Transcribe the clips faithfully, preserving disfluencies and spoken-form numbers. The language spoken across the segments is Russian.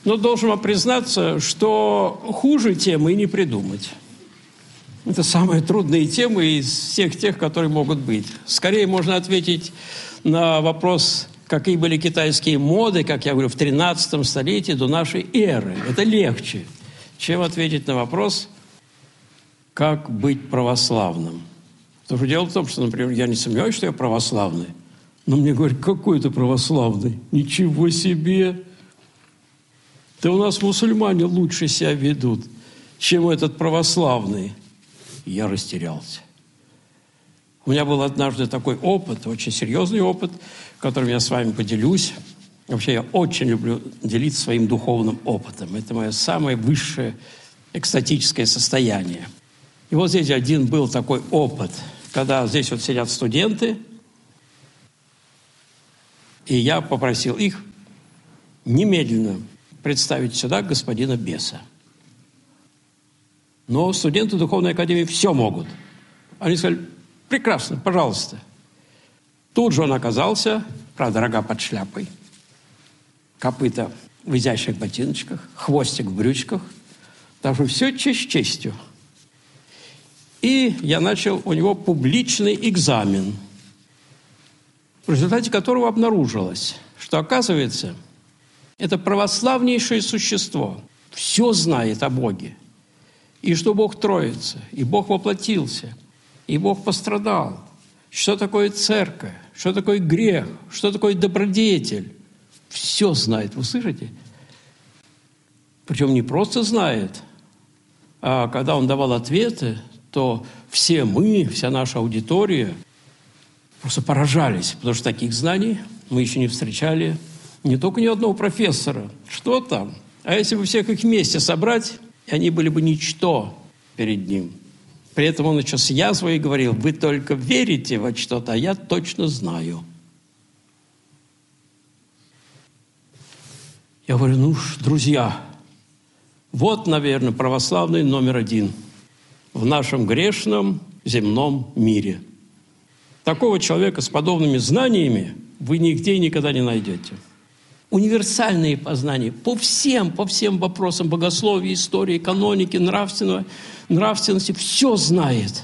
Но должен вам признаться, что хуже темы и не придумать. Это самая трудная тема из всех тех, которые могут быть. Скорее можно ответить на вопрос, какие были китайские моды, как я говорю, в тринадцатом столетии до нашей эры. Это легче, чем ответить на вопрос, как быть православным. Потому что дело в том, что, например, я не сомневаюсь, что я православный, но мне говорят, какой ты православный? Ничего себе! Да у нас мусульмане лучше себя ведут, чем этот православный. Я растерялся. У меня был однажды такой опыт, очень серьезный опыт, которым я с вами поделюсь. Вообще, я очень люблю делиться своим духовным опытом. Это мое самое высшее экстатическое состояние. И вот здесь один был такой опыт, когда здесь вот сидят студенты, и я попросил их немедленно представить сюда господина Беса. Но студенты Духовной Академии все могут. Они сказали, прекрасно, пожалуйста. Тут же он оказался, правда, рога под шляпой, копыта в изящных ботиночках, хвостик в брючках. Так что все честь честью. И я начал у него публичный экзамен, в результате которого обнаружилось, что, оказывается, это православнейшее существо все знает о Боге. И что Бог Троица, и Бог воплотился, и Бог пострадал. Что такое церковь, что такое грех, что такое добродетель. Все знает, вы слышите? Причем не просто знает, а когда он давал ответы, то все мы, вся наша аудитория просто поражались, потому что таких знаний мы еще не встречали не только ни одного профессора. Что там? А если бы всех их вместе собрать, они были бы ничто перед ним. При этом он еще с язвой говорил, вы только верите во что-то, а я точно знаю. Я говорю, ну ж, друзья, вот, наверное, православный номер один в нашем грешном земном мире. Такого человека с подобными знаниями вы нигде и никогда не найдете. Универсальные познания по всем, по всем вопросам богословия, истории, каноники, нравственного, нравственности, все знает.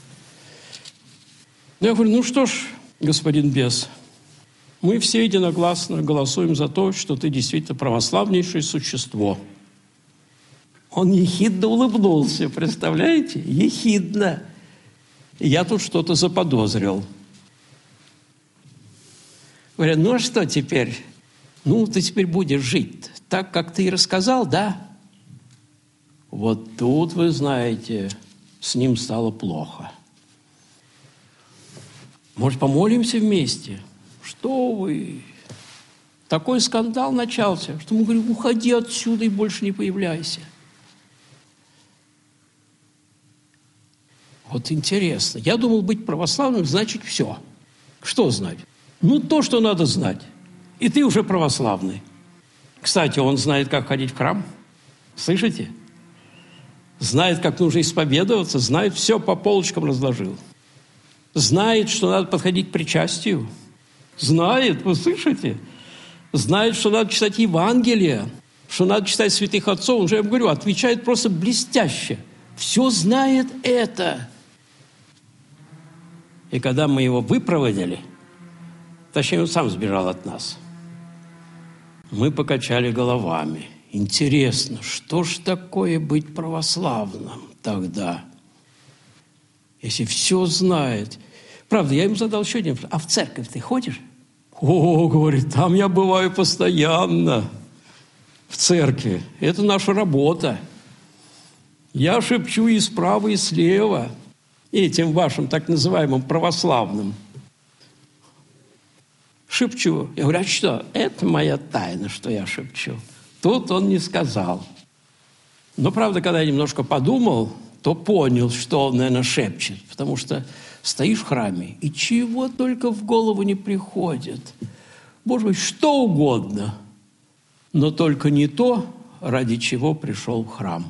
Я говорю, ну что ж, господин Бес, мы все единогласно голосуем за то, что ты действительно православнейшее существо. Он ехидно улыбнулся, представляете? Ехидно. И я тут что-то заподозрил. Говорят, ну а что теперь? Ну, ты теперь будешь жить так, как ты и рассказал, да? Вот тут, вы знаете, с ним стало плохо. Может, помолимся вместе? Что вы? Такой скандал начался, что мы говорим, уходи отсюда и больше не появляйся. Вот интересно. Я думал, быть православным значит все. Что знать? Ну, то, что надо знать. И ты уже православный. Кстати, он знает, как ходить в храм. Слышите? Знает, как нужно исповедоваться. Знает, все по полочкам разложил. Знает, что надо подходить к причастию. Знает, вы слышите? Знает, что надо читать Евангелие, что надо читать святых отцов. Уже я вам говорю, отвечает просто блестяще. Все знает это. И когда мы его выпроводили, точнее, он сам сбежал от нас, мы покачали головами. Интересно, что ж такое быть православным тогда, если все знает? Правда, я ему задал еще один вопрос. А в церковь ты ходишь? О, говорит, там я бываю постоянно в церкви. Это наша работа. Я шепчу и справа, и слева этим вашим так называемым православным. Шепчу. Я говорю, а что? Это моя тайна, что я шепчу. Тут он не сказал. Но, правда, когда я немножко подумал, то понял, что он, наверное, шепчет. Потому что стоишь в храме, и чего только в голову не приходит. Боже мой, что угодно, но только не то, ради чего пришел в храм.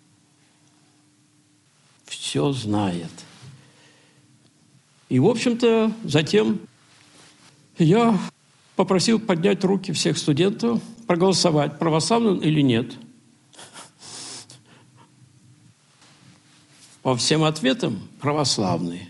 Все знает. И, в общем-то, затем я попросил поднять руки всех студентов, проголосовать, православным или нет. По всем ответам православный.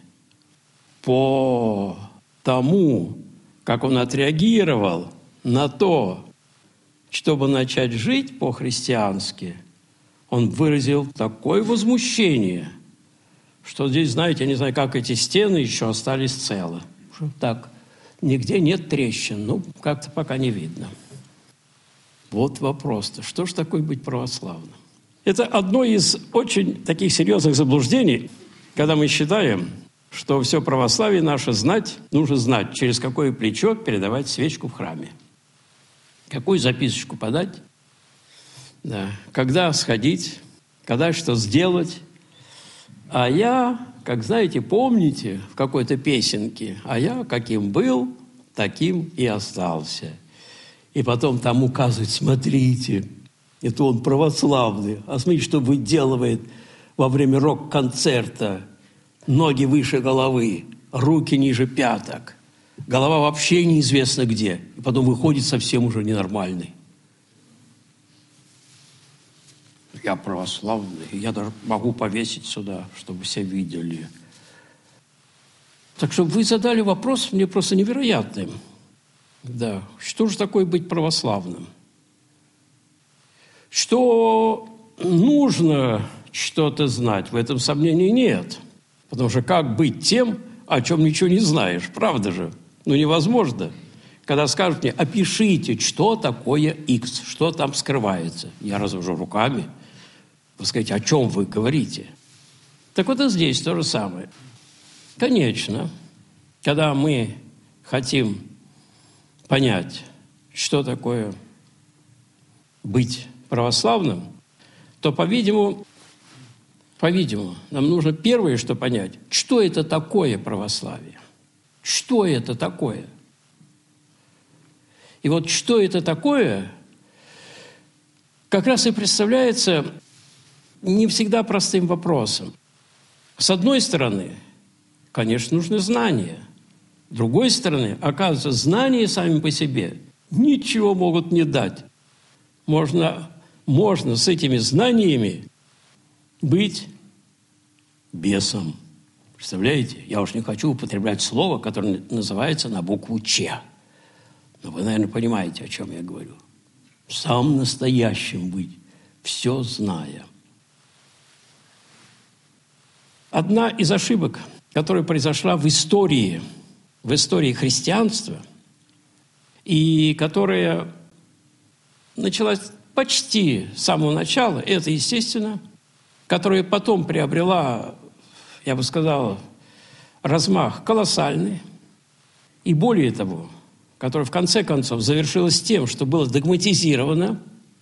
По тому, как он отреагировал на то, чтобы начать жить по-христиански, он выразил такое возмущение, что здесь, знаете, я не знаю, как эти стены еще остались целы. Так, нигде нет трещин, ну, как-то пока не видно. Вот вопрос-то, что ж такое быть православным? Это одно из очень таких серьезных заблуждений, когда мы считаем, что все православие наше знать, нужно знать, через какое плечо передавать свечку в храме. Какую записочку подать, да, когда сходить, когда что сделать. А я, как знаете, помните в какой-то песенке, а я каким был, таким и остался. И потом там указывать, смотрите, это он православный. А смотрите, что выделывает во время рок-концерта. Ноги выше головы, руки ниже пяток. Голова вообще неизвестно где. И потом выходит совсем уже ненормальный. Я православный, я даже могу повесить сюда, чтобы все видели. Так что вы задали вопрос мне просто невероятным. Да, что же такое быть православным? Что нужно что-то знать, в этом сомнений нет. Потому что как быть тем, о чем ничего не знаешь, правда же? Ну, невозможно. Когда скажут мне, опишите, что такое X, что там скрывается. Я развожу руками. Вы скажете, о чем вы говорите? Так вот и здесь то же самое. Конечно, когда мы хотим понять, что такое быть православным, то, по-видимому, по-видимому, нам нужно первое, что понять, что это такое православие. Что это такое? И вот что это такое, как раз и представляется не всегда простым вопросом. С одной стороны, конечно, нужны знания. С другой стороны, оказывается, знания сами по себе ничего могут не дать. Можно, можно с этими знаниями быть бесом. Представляете? Я уж не хочу употреблять слово, которое называется на букву «Ч». Но вы, наверное, понимаете, о чем я говорю. Самым настоящим быть, все зная. Одна из ошибок, которая произошла в истории, в истории христианства, и которая началась почти с самого начала, это, естественно, которая потом приобрела, я бы сказал, размах колоссальный, и более того, которая в конце концов завершилась тем, что было догматизировано,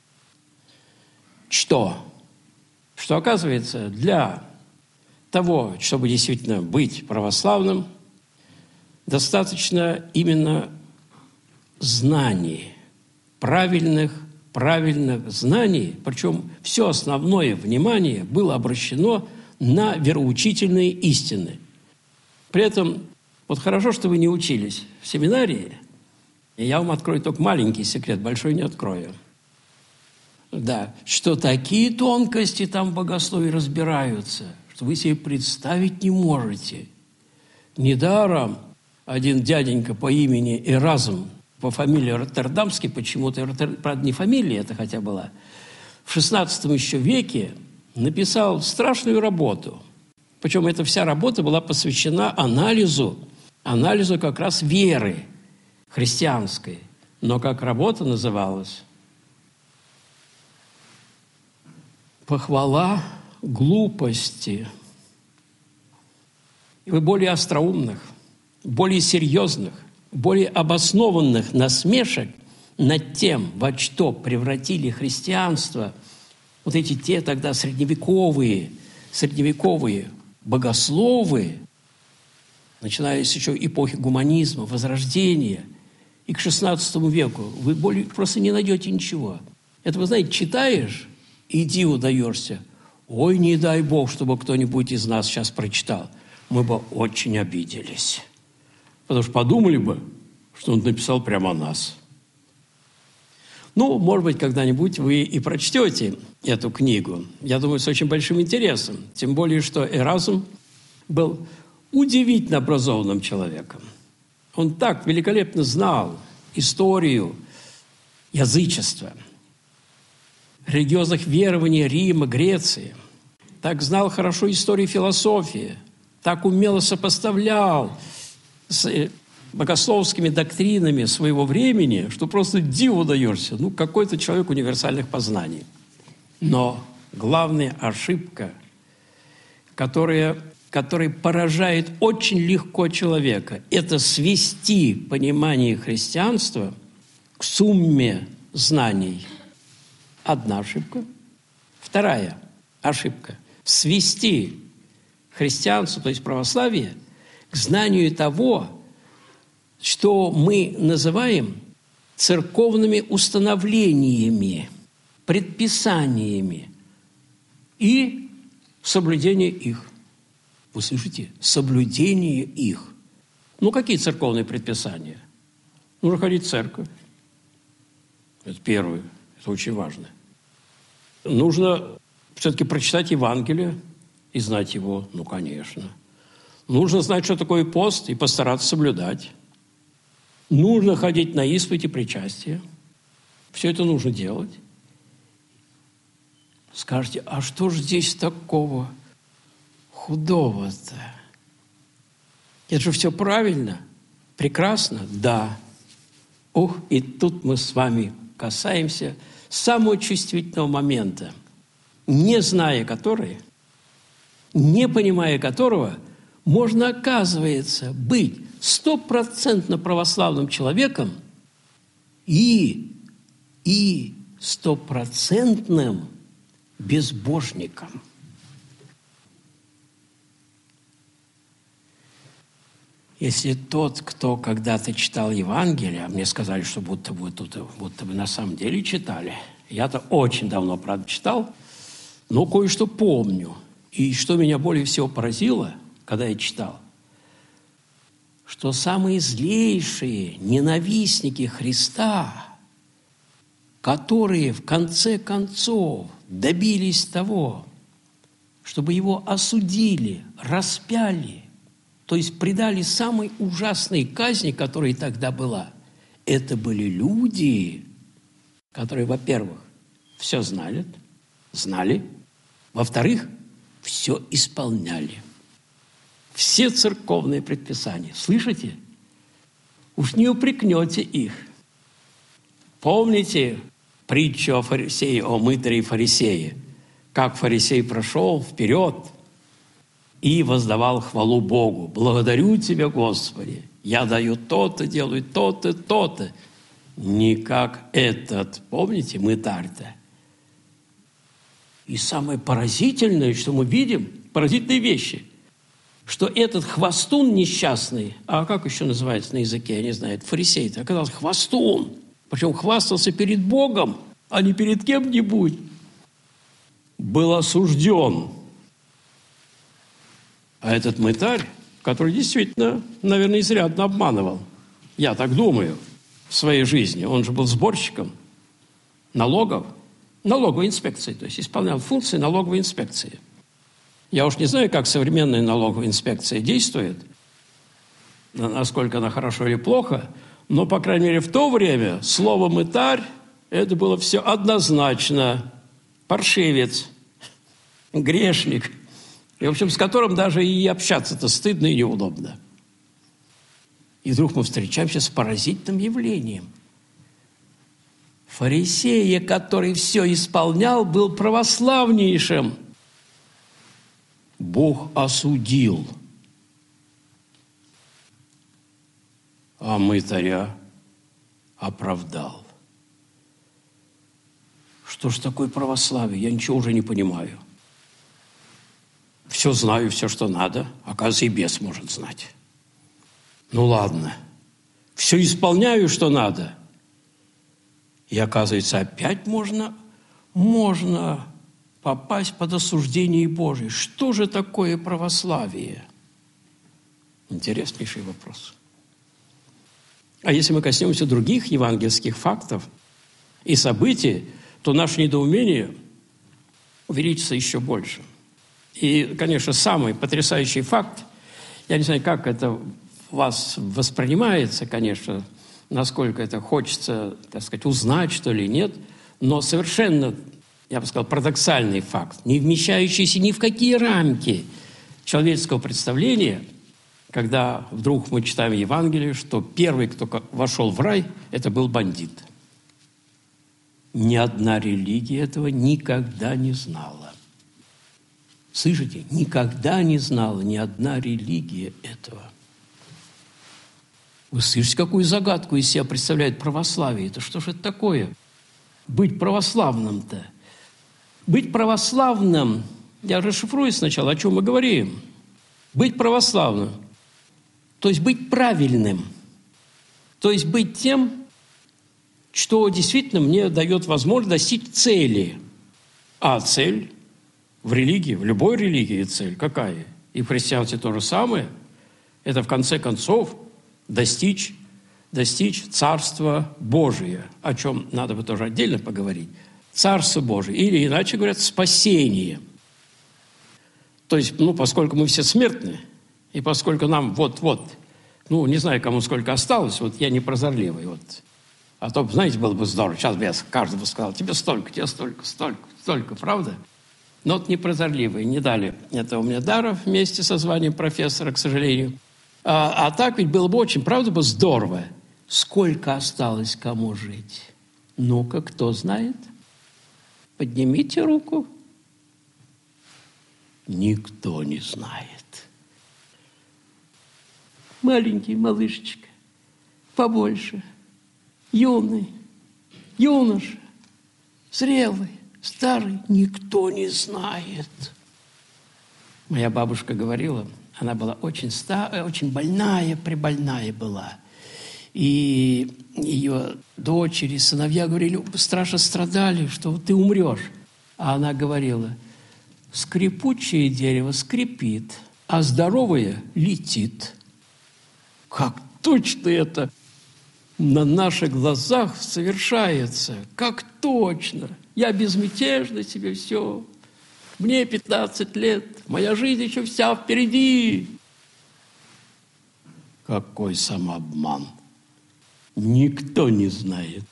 что? Что, оказывается, для того, чтобы действительно быть православным, достаточно именно знаний, правильных, правильных знаний, причем все основное внимание было обращено на вероучительные истины. При этом, вот хорошо, что вы не учились в семинарии, и я вам открою только маленький секрет, большой не открою. Да, что такие тонкости там в богословии разбираются, что вы себе представить не можете. Недаром один дяденька по имени Эразм, по фамилии Роттердамский, почему-то, правда, не фамилия это хотя была, в шестнадцатом еще веке написал страшную работу. Причем эта вся работа была посвящена анализу, анализу как раз веры христианской. Но как работа называлась? «Похвала глупости». И вы более остроумных, более серьезных, более обоснованных насмешек над тем, во что превратили христианство, вот эти те тогда средневековые, средневековые богословы, начиная с еще эпохи гуманизма, Возрождения, и к шестнадцатому веку, вы более просто не найдете ничего. Это, вы знаете, читаешь, и диву даешься. Ой, не дай Бог, чтобы кто-нибудь из нас сейчас прочитал. Мы бы очень обиделись. Потому что подумали бы, что он написал прямо о нас. Ну, может быть, когда-нибудь вы и прочтете эту книгу. Я думаю, с очень большим интересом. Тем более, что Эразм был удивительно образованным человеком. Он так великолепно знал историю язычества, религиозных верований Рима, Греции. Так знал хорошо историю философии. Так умело сопоставлял с богословскими доктринами своего времени, что просто диву даешься. Ну, какой-то человек универсальных познаний. Но главная ошибка, которая, которая поражает очень легко человека, это свести понимание христианства к сумме знаний. Одна ошибка. Вторая ошибка – свести христианство, то есть православие, к знанию того, что мы называем церковными установлениями, предписаниями и соблюдение их. Вы слышите? Соблюдение их. Ну, какие церковные предписания? Нужно ходить в церковь. Это первое. Это очень важно. Нужно все-таки прочитать Евангелие и знать его. Ну, конечно. Нужно знать, что такое пост, и постараться соблюдать. Нужно ходить на исповедь и причастие. Все это нужно делать. Скажете, а что же здесь такого худого-то? Это же все правильно, прекрасно? Да. Ух, и тут мы с вами касаемся самого чувствительного момента, не зная который, не понимая которого, можно, оказывается, быть стопроцентно православным человеком и, и стопроцентным безбожником. Если тот, кто когда-то читал Евангелие, а мне сказали, что будто бы, тут, будто бы на самом деле читали, я-то очень давно, правда, читал, но кое-что помню. И что меня более всего поразило, когда я читал, что самые злейшие ненавистники Христа, которые в конце концов добились того, чтобы его осудили, распяли, то есть предали самой ужасной казни, которая тогда была, это были люди, которые, во-первых, все знали, знали, во-вторых, все исполняли. Все церковные предписания. Слышите? Уж не упрекнете их. Помните притчу о фарисее, о мытаре и фарисее? Как фарисей прошел вперед и воздавал хвалу Богу. «Благодарю Тебя, Господи, я даю то-то, делаю то-то, то-то». Не как этот, помните, мытарь-то. И самое поразительное, что мы видим, поразительные вещи – что этот хвостун несчастный, а как еще называется на языке, я не знаю, фарисей-то, оказался хвостун, причем хвастался перед Богом, а не перед кем-нибудь, был осужден. А этот мытарь, который действительно, наверное, изрядно обманывал, я так думаю, в своей жизни, он же был сборщиком налогов, налоговой инспекции, то есть исполнял функции налоговой инспекции. Я уж не знаю, как современная налоговая инспекция действует, насколько она хорошо или плохо, но, по крайней мере, в то время слово «мытарь» – это было все однозначно паршивец, грешник, и, в общем, с которым даже и общаться-то стыдно и неудобно. И вдруг мы встречаемся с поразительным явлением. Фарисея, который все исполнял, был православнейшим. Бог осудил, а мытаря оправдал. Что ж такое православие? Я ничего уже не понимаю. Все знаю, все, что надо. Оказывается, и бес может знать. Ну ладно. Все исполняю, что надо. И оказывается, опять можно, можно попасть под осуждение Божие. Что же такое православие? Интереснейший вопрос. А если мы коснемся других евангельских фактов и событий, то наше недоумение увеличится еще больше. И, конечно, самый потрясающий факт, я не знаю, как это у вас воспринимается, конечно, насколько это хочется, так сказать, узнать, что ли, нет, но совершенно, я бы сказал, парадоксальный факт, не вмещающийся ни в какие рамки человеческого представления, когда вдруг мы читаем Евангелие, что первый, кто вошел в рай, это был бандит. Ни одна религия этого никогда не знала. Слышите? Никогда не знала ни одна религия этого. Вы слышите, какую загадку из себя представляет православие? Это что же это такое? Быть православным-то. Быть православным, я расшифрую сначала, о чем мы говорим. Быть православным, то есть быть правильным, то есть быть тем, что действительно мне дает возможность достичь цели. А цель в религии, в любой религии цель какая? И в христианстве то же самое. Это в конце концов достичь, достичь Царства Божия, о чем надо бы тоже отдельно поговорить. Царство Божие, или иначе говорят, спасение. То есть, ну, поскольку мы все смертны, и поскольку нам вот-вот, ну, не знаю, кому сколько осталось, вот я не прозорливый, вот. А то, знаете, было бы здорово, сейчас бы я каждому сказал, тебе столько, тебе столько, столько, столько, правда? Но вот не прозорливый, не дали этого мне дара вместе со званием профессора, к сожалению. А, а так ведь было бы очень, правда, бы здорово. Сколько осталось кому жить? Ну-ка, кто знает? Поднимите руку. Никто не знает. Маленький малышечка, побольше, юный, юноша, зрелый, старый, никто не знает. Моя бабушка говорила, она была очень старая, очень больная, прибольная была. И ее дочери, сыновья говорили, страшно страдали, что ты умрешь. А она говорила, скрипучее дерево скрипит, а здоровое летит. Как точно это на наших глазах совершается, как точно. Я безмятежно себе все. Мне пятнадцать лет, моя жизнь еще вся впереди. Какой самообман. Никто не знает.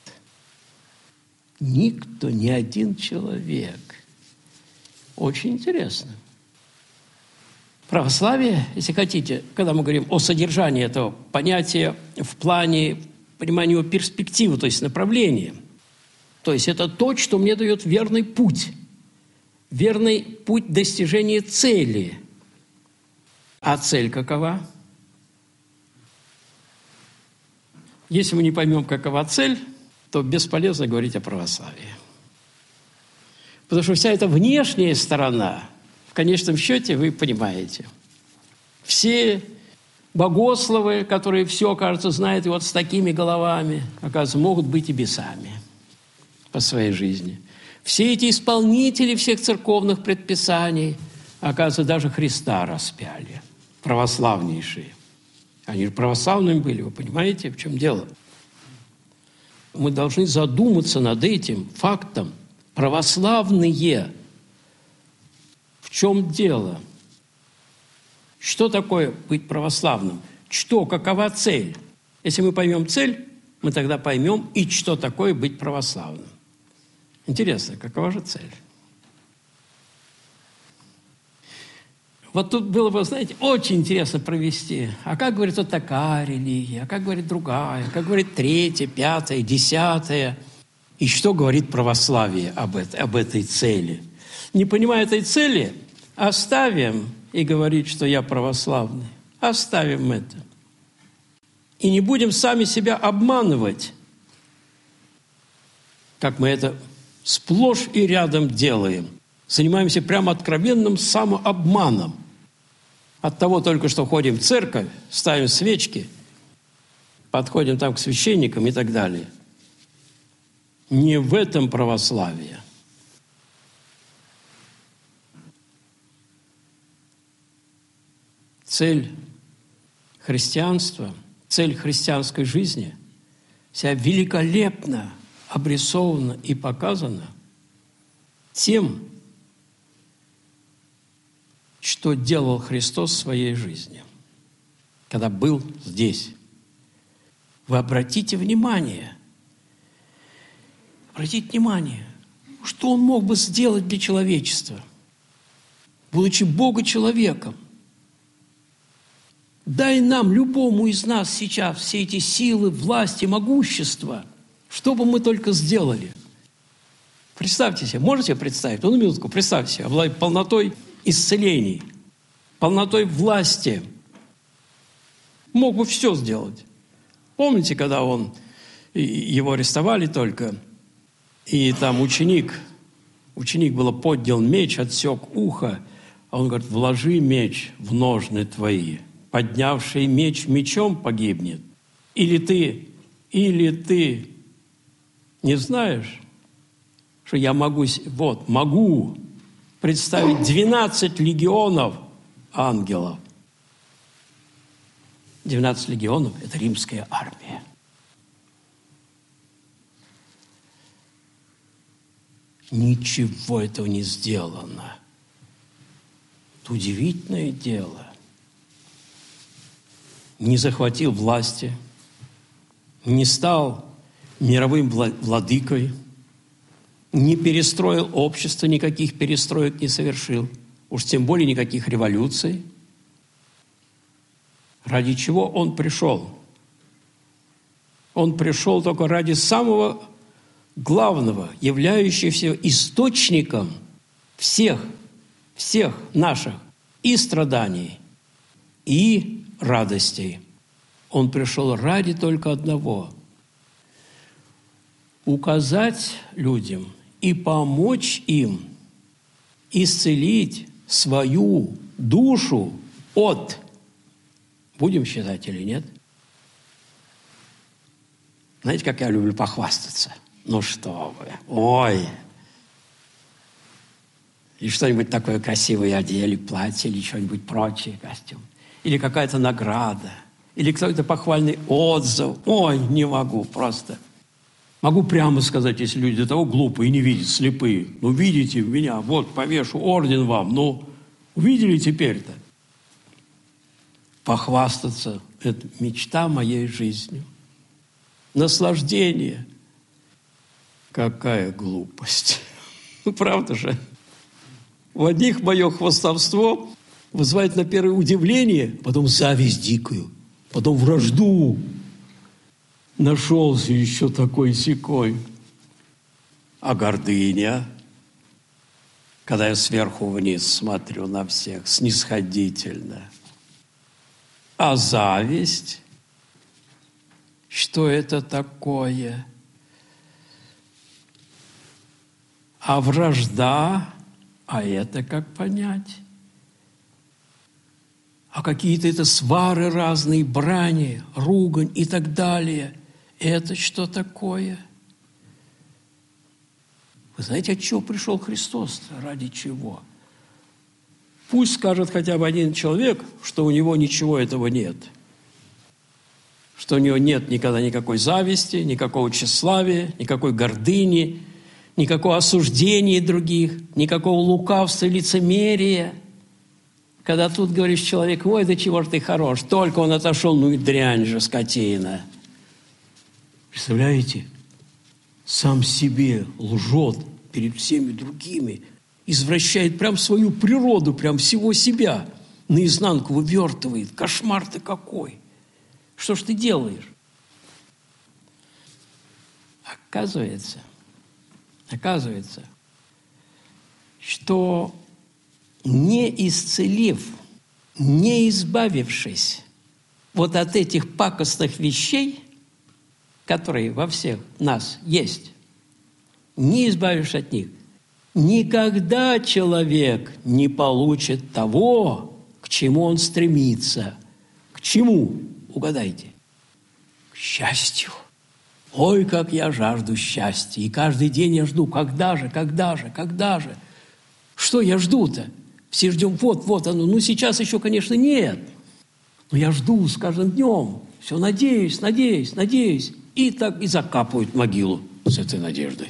Никто, ни один человек. Очень интересно. Православие, если хотите, когда мы говорим о содержании этого понятия в плане понимания его перспективы, то есть направления, то есть это то, что мне дает верный путь, верный путь достижения цели. А цель какова? Если мы не поймем, какова цель, то бесполезно говорить о православии. Потому что вся эта внешняя сторона, в конечном счете, вы понимаете, все богословы, которые все, кажется, знают, и вот с такими головами, оказывается, могут быть и бесами по своей жизни. Все эти исполнители всех церковных предписаний, оказывается, даже Христа распяли, православнейшие. Они же православными были, вы понимаете, в чем дело? Мы должны задуматься над этим фактом. Православные. В чем дело? Что такое быть православным? Что, какова цель? Если мы поймем цель, мы тогда поймем и что такое быть православным. Интересно, какова же цель? Вот тут было бы, знаете, очень интересно провести. А как говорит вот такая религия, а как говорит другая, как говорит третья, пятая, десятая. И что говорит православие об, это, об этой цели? Не понимая этой цели, оставим и говорить, что я православный. Оставим это. И не будем сами себя обманывать, как мы это сплошь и рядом делаем. Занимаемся прямо откровенным самообманом. От того только, что ходим в церковь, ставим свечки, подходим там к священникам и так далее. Не в этом православие. Цель христианства, цель христианской жизни вся великолепно обрисована и показана тем, что делал Христос в своей жизни, когда был здесь. Вы обратите внимание, обратите внимание, что Он мог бы сделать для человечества, будучи Бога-человеком. Дай нам, любому из нас сейчас, все эти силы, власти, могущества, что бы мы только сделали. Представьте себе, можете представить? Ну, на минутку, представьте себе, обладать полнотой исцелений, полнотой власти. Мог бы все сделать. Помните, когда он, его арестовали только, и там ученик, ученик было поднял меч, отсек ухо, а он говорит: вложи меч в ножны твои. Поднявший меч мечом погибнет. Или ты, или ты не знаешь, что я могу, вот, могу представить двенадцать легионов ангелов. двенадцать легионов – это римская армия. Ничего этого не сделано. Это удивительное дело. Не захватил власти, не стал мировым владыкой, не перестроил общество, никаких перестроек не совершил, уж тем более никаких революций. Ради чего Он пришел? Он пришел только ради самого главного, являющегося источником всех, всех наших и страданий, и радостей. Он пришел ради только одного – указать людям и помочь им исцелить свою душу от, будем считать или нет? Знаете, как я люблю похвастаться? Ну что вы, ой! И что-нибудь такое красивое одели, платье или что-нибудь прочее, костюм. Или какая-то награда, или какой-то похвальный отзыв. Ой, не могу просто. Могу прямо сказать, если люди до того глупые и не видят, слепые. Ну, видите меня, вот, повешу орден вам. Ну, увидели теперь-то? Похвастаться – это мечта моей жизни. Наслаждение. Какая глупость. Ну, правда же? У одних мое хвастовство вызывает на первое удивление, потом зависть дикую, потом вражду. Нашелся еще такой-сякой. А гордыня, когда я сверху вниз смотрю на всех, снисходительно. А зависть, что это такое? А вражда, а это как понять? А какие-то это свары разные, брани, ругань и так далее. Это что такое? Вы знаете, от чего пришел Христос? Ради чего? Пусть скажет хотя бы один человек, что у него ничего этого нет. Что у него нет никогда никакой зависти, никакого тщеславия, никакой гордыни, никакого осуждения других, никакого лукавства, лицемерия. Когда тут говоришь человеку: ой, да чего ж ты хорош, только он отошел, ну и дрянь же, скотина. Представляете? Сам себе лжет перед всеми другими, извращает прям свою природу, прям всего себя, наизнанку вывертывает. Кошмар ты какой! Что ж ты делаешь? Оказывается, оказывается, что не исцелив, не избавившись вот от этих пакостных вещей, которые во всех нас есть, не избавившись от них, никогда человек не получит того, к чему он стремится. К чему? Угадайте. К счастью. Ой, как я жажду счастья. И каждый день я жду, когда же, когда же, когда же. Что я жду-то? Все ждем, вот, вот оно. Ну, сейчас еще, конечно, нет. Но я жду с каждым днем. Все надеюсь, надеюсь, надеюсь. и так и закапывают могилу с этой надеждой.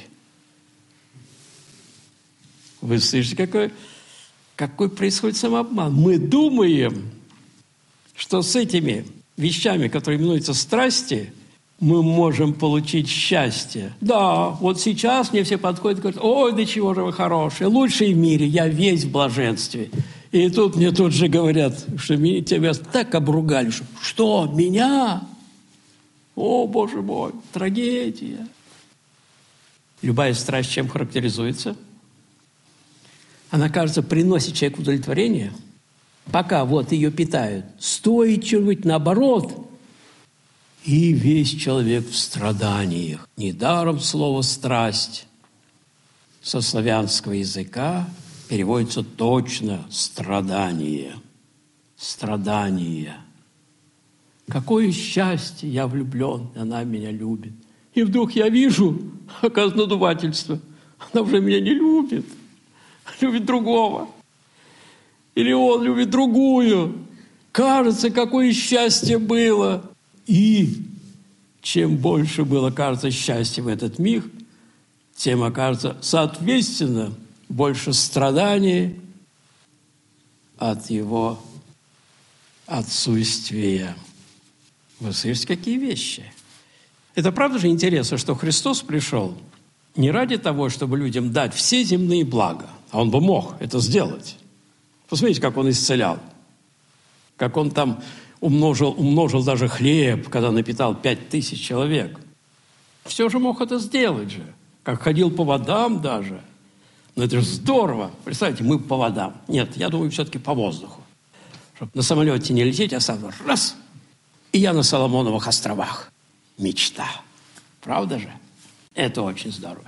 Вы слышите, какой, какой происходит самообман? Мы думаем, что с этими вещами, которые именуются страсти, мы можем получить счастье. Да, вот сейчас мне все подходят и говорят: ой, да чего же вы хорошие, лучшие в мире, я весь в блаженстве. И тут мне тут же говорят, что тебя так обругали, что, что, меня? О, Боже мой, трагедия. Любая страсть чем характеризуется? Она, кажется, приносит человеку удовлетворение, пока вот ее питают. Стоит что-нибудь наоборот, и весь человек в страданиях. Недаром слово «страсть» со славянского языка переводится точно «страдание». Страдание. Какое счастье, я влюблен, она меня любит. И вдруг я вижу, оказывается, надувательство. Она уже меня не любит, любит другого. Или он любит другую. Кажется, какое счастье было. И чем больше было, кажется, счастья в этот миг, тем, окажется, соответственно, больше страданий от его отсутствия. Вы слышите, какие вещи? Это правда же интересно, что Христос пришел не ради того, чтобы людям дать все земные блага, а Он бы мог это сделать. Посмотрите, как Он исцелял, как Он там умножил, умножил даже хлеб, когда напитал пять тысяч человек. Все же мог это сделать же, как ходил по водам даже. Но это же здорово. Представьте, мы по водам. Нет, я думаю, все-таки по воздуху. Чтобы на самолете не лететь, а сразу раз, и я на Соломоновых островах. Мечта. Правда же? Это очень здорово.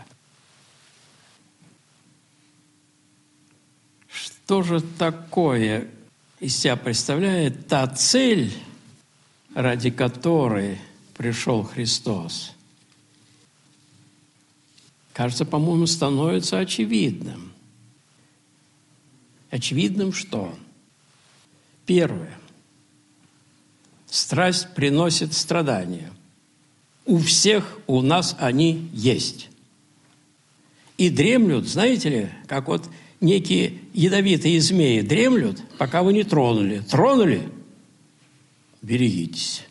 Что же такое из себя представляет та цель, ради которой пришел Христос? Кажется, по-моему, становится очевидным. Очевидным что? Первое. Страсть приносит страдания. У всех у нас они есть. И дремлют, знаете ли, как вот некие ядовитые змеи дремлют, пока вы не тронули. Тронули? Берегитесь.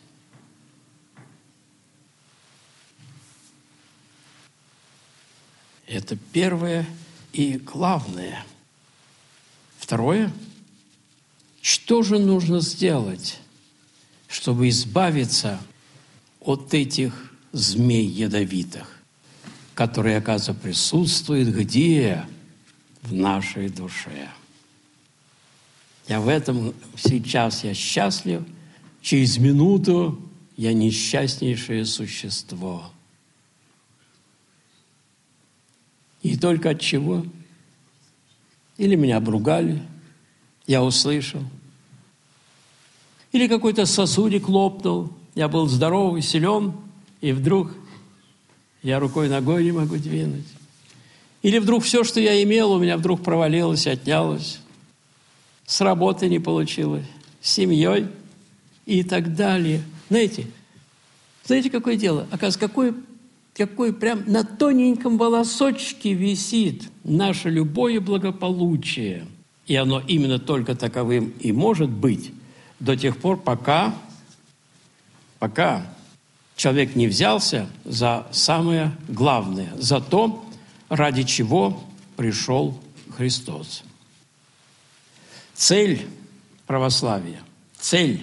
Это первое и главное. Второе. Что же нужно сделать, чтобы избавиться от этих змей ядовитых, которые, оказывается, присутствуют где? В нашей душе. Я в этом сейчас я счастлив, через минуту я несчастнейшее существо. И только от чего? Или меня обругали, я услышал. Или какой-то сосудик лопнул, я был здоровый, силен, и вдруг я рукой, ногой не могу двинуть. Или вдруг все, что я имел, у меня вдруг провалилось, отнялось. С работы не получилось, с семьей и так далее. Знаете, знаете, какое дело? Оказывается, какое, какое прям на тоненьком волосочке висит наше любое благополучие. И оно именно только таковым и может быть до тех пор, пока, пока человек не взялся за самое главное, за то, ради чего пришел Христос. Цель православия, цель.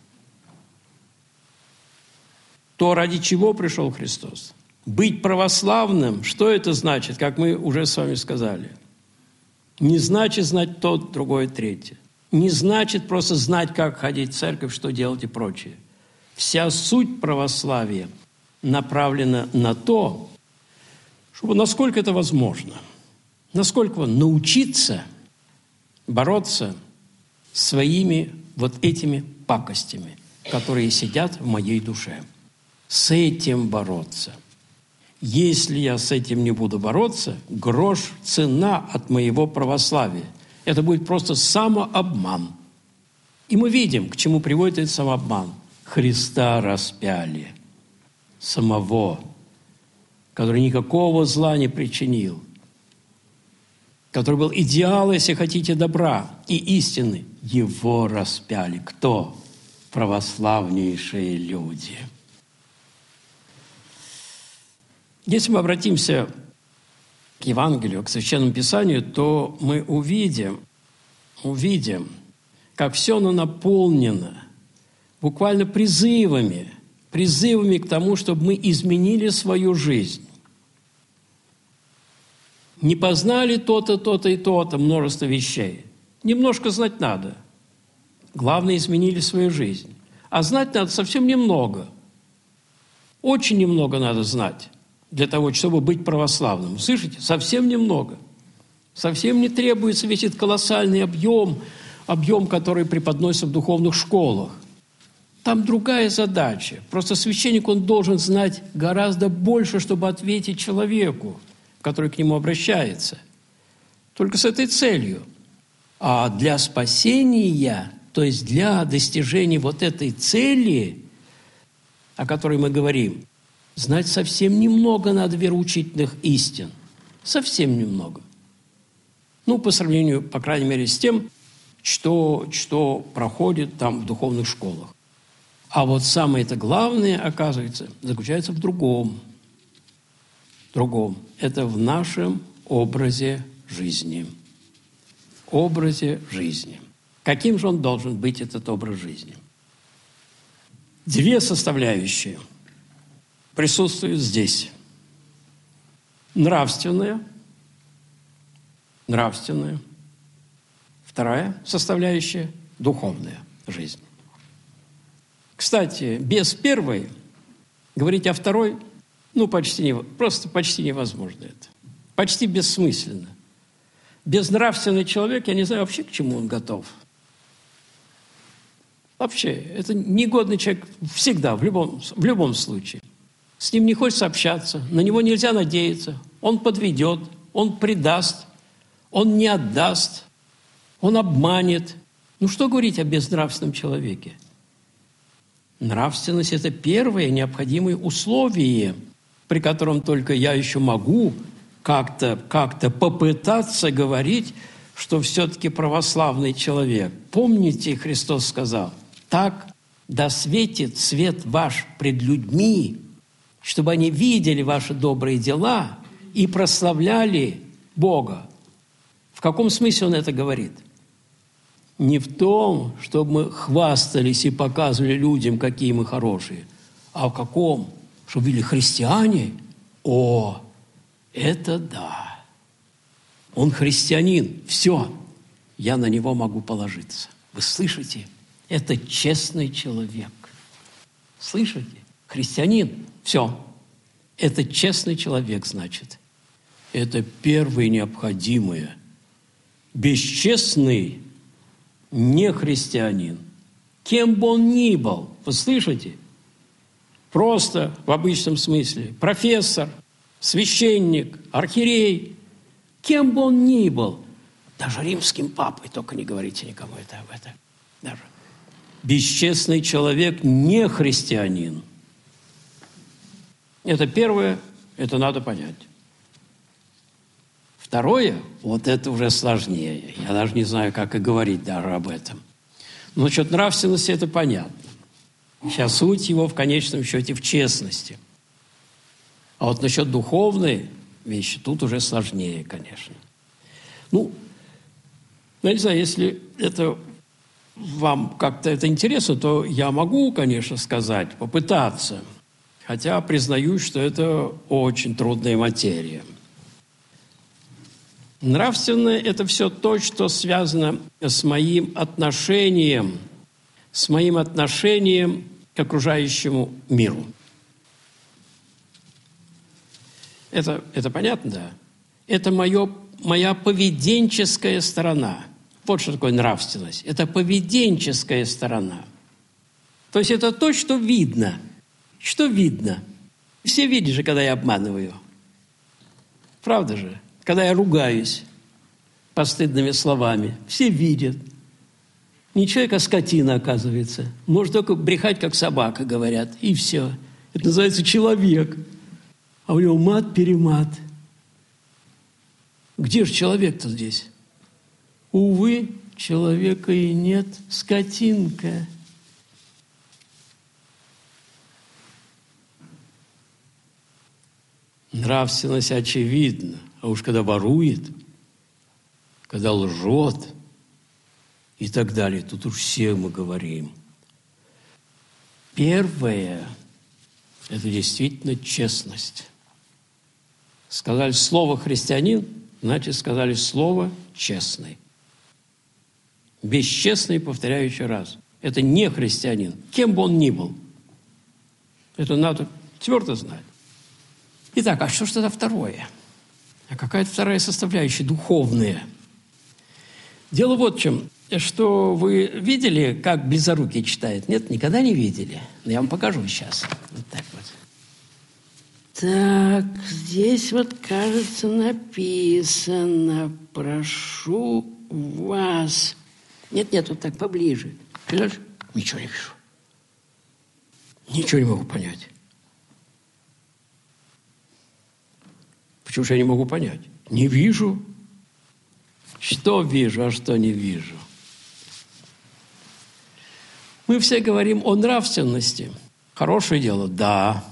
То, ради чего пришел Христос. Быть православным, что это значит, как мы уже с вами сказали? Не значит знать то, другое, третье. Не значит просто знать, как ходить в церковь, что делать и прочее. Вся суть православия направлена на то, чтобы, насколько это возможно, насколько научиться бороться своими вот этими пакостями, которые сидят в моей душе. С этим бороться. Если я с этим не буду бороться, грош цена от моего православия. Это будет просто самообман. И мы видим, к чему приводит этот самообман. Христа распяли. самого, который никакого зла не причинил, который был идеал, если хотите, добра и истины, его распяли. Кто? Православнейшие люди. Если мы обратимся к Евангелию, к Священному Писанию, то мы увидим, увидим, как все оно наполнено буквально призывами, призывами к тому, чтобы мы изменили свою жизнь. Не познали то-то, то-то и то-то, множество вещей. Немножко знать надо. Главное, изменили свою жизнь. А знать надо совсем немного. Очень немного надо знать для того, чтобы быть православным. Слышите? Совсем немного. Совсем не требуется весь этот колоссальный объем, объем, который преподносится в духовных школах. Там другая задача. Просто священник, он должен знать гораздо больше, чтобы ответить человеку, который к нему обращается. Только с этой целью. А для спасения, то есть для достижения вот этой цели, о которой мы говорим, знать совсем немного надо вероучительных истин. Совсем немного. Ну, по сравнению, по крайней мере, с тем, что, что проходит там в духовных школах. А вот самое-то главное, оказывается, заключается в другом. другом. Это в нашем образе жизни. Образе жизни. Каким же он должен быть, этот образ жизни? Две составляющие присутствуют здесь. Нравственная. Нравственная. Вторая составляющая – духовная жизнь. Кстати, без первой говорить о второй – Ну, почти не, просто почти невозможно это. Почти бессмысленно. Безнравственный человек, я не знаю вообще, к чему он готов. Вообще, это негодный человек всегда, в любом, в любом случае. С ним не хочется общаться, на него нельзя надеяться. Он подведет, он предаст, он не отдаст, он обманет. Ну, что говорить о безнравственном человеке? Нравственность – это первое необходимое условие, при котором только я еще могу как-то, как-то попытаться говорить, что все-таки православный человек. Помните, Христос сказал, так да светит свет ваш пред людьми, чтобы они видели ваши добрые дела и прославляли Бога. В каком смысле он это говорит? Не в том, чтобы мы хвастались и показывали людям, какие мы хорошие, а в каком? Чтобы видели христиане? О, это да. Он христианин. Все, я на него могу положиться. Вы слышите? Это честный человек. Слышите? Христианин. Все. Это честный человек, значит. Это первое необходимое. Бесчестный не христианин. Кем бы он ни был. Вы слышите? Просто в обычном смысле. Профессор, священник, архиерей. Кем бы он ни был. Даже римским папой. Только не говорите никому это об этом. Даже. Бесчестный человек не христианин. Это первое, это надо понять. Второе, вот это уже сложнее. Я даже не знаю, как и говорить даже об этом. Но насчет нравственности это понятно. Вся суть его в конечном счете в честности. А вот насчет духовной вещи тут уже сложнее, конечно. Ну, я не знаю, если это вам как-то это интересно, то я могу, конечно, сказать, попытаться. Хотя признаюсь, что это очень трудная материя. Нравственное – это все то, что связано с моим отношением, с моим отношением к окружающему миру. Это, это понятно, да? Это мое, моя поведенческая сторона. Вот что такое нравственность. Это поведенческая сторона. То есть это то, что видно. Что видно? Все видят же, когда я обманываю. Правда же? Когда я ругаюсь постыдными словами. Все видят. Не человек, а скотина, оказывается. Может только брехать, как собака, говорят. И все. Это называется человек. А у него мат-перемат. Где же человек-то здесь? Увы, человека и нет, скотинка. Нравственность очевидна. А уж когда ворует, когда лжет и так далее, тут уж все мы говорим. Первое – это действительно честность. Сказали слово «христианин», значит, сказали слово «честный». Бесчестный, повторяю еще раз, это не христианин, кем бы он ни был. Это надо твердо знать. Итак, а что же тогда второе? А какая-то вторая составляющая, духовная. Дело вот в чем, что вы видели, как близорукий читает? Нет, никогда не видели. Но я вам покажу сейчас. Вот так вот. Так, здесь вот, кажется, написано «Прошу вас». Нет, нет, вот так поближе. Видишь? Ничего не вижу. Ничего не могу понять. Почему же я не могу понять? Не вижу. Что вижу, а что не вижу? Мы все говорим о нравственности. Хорошее дело, да.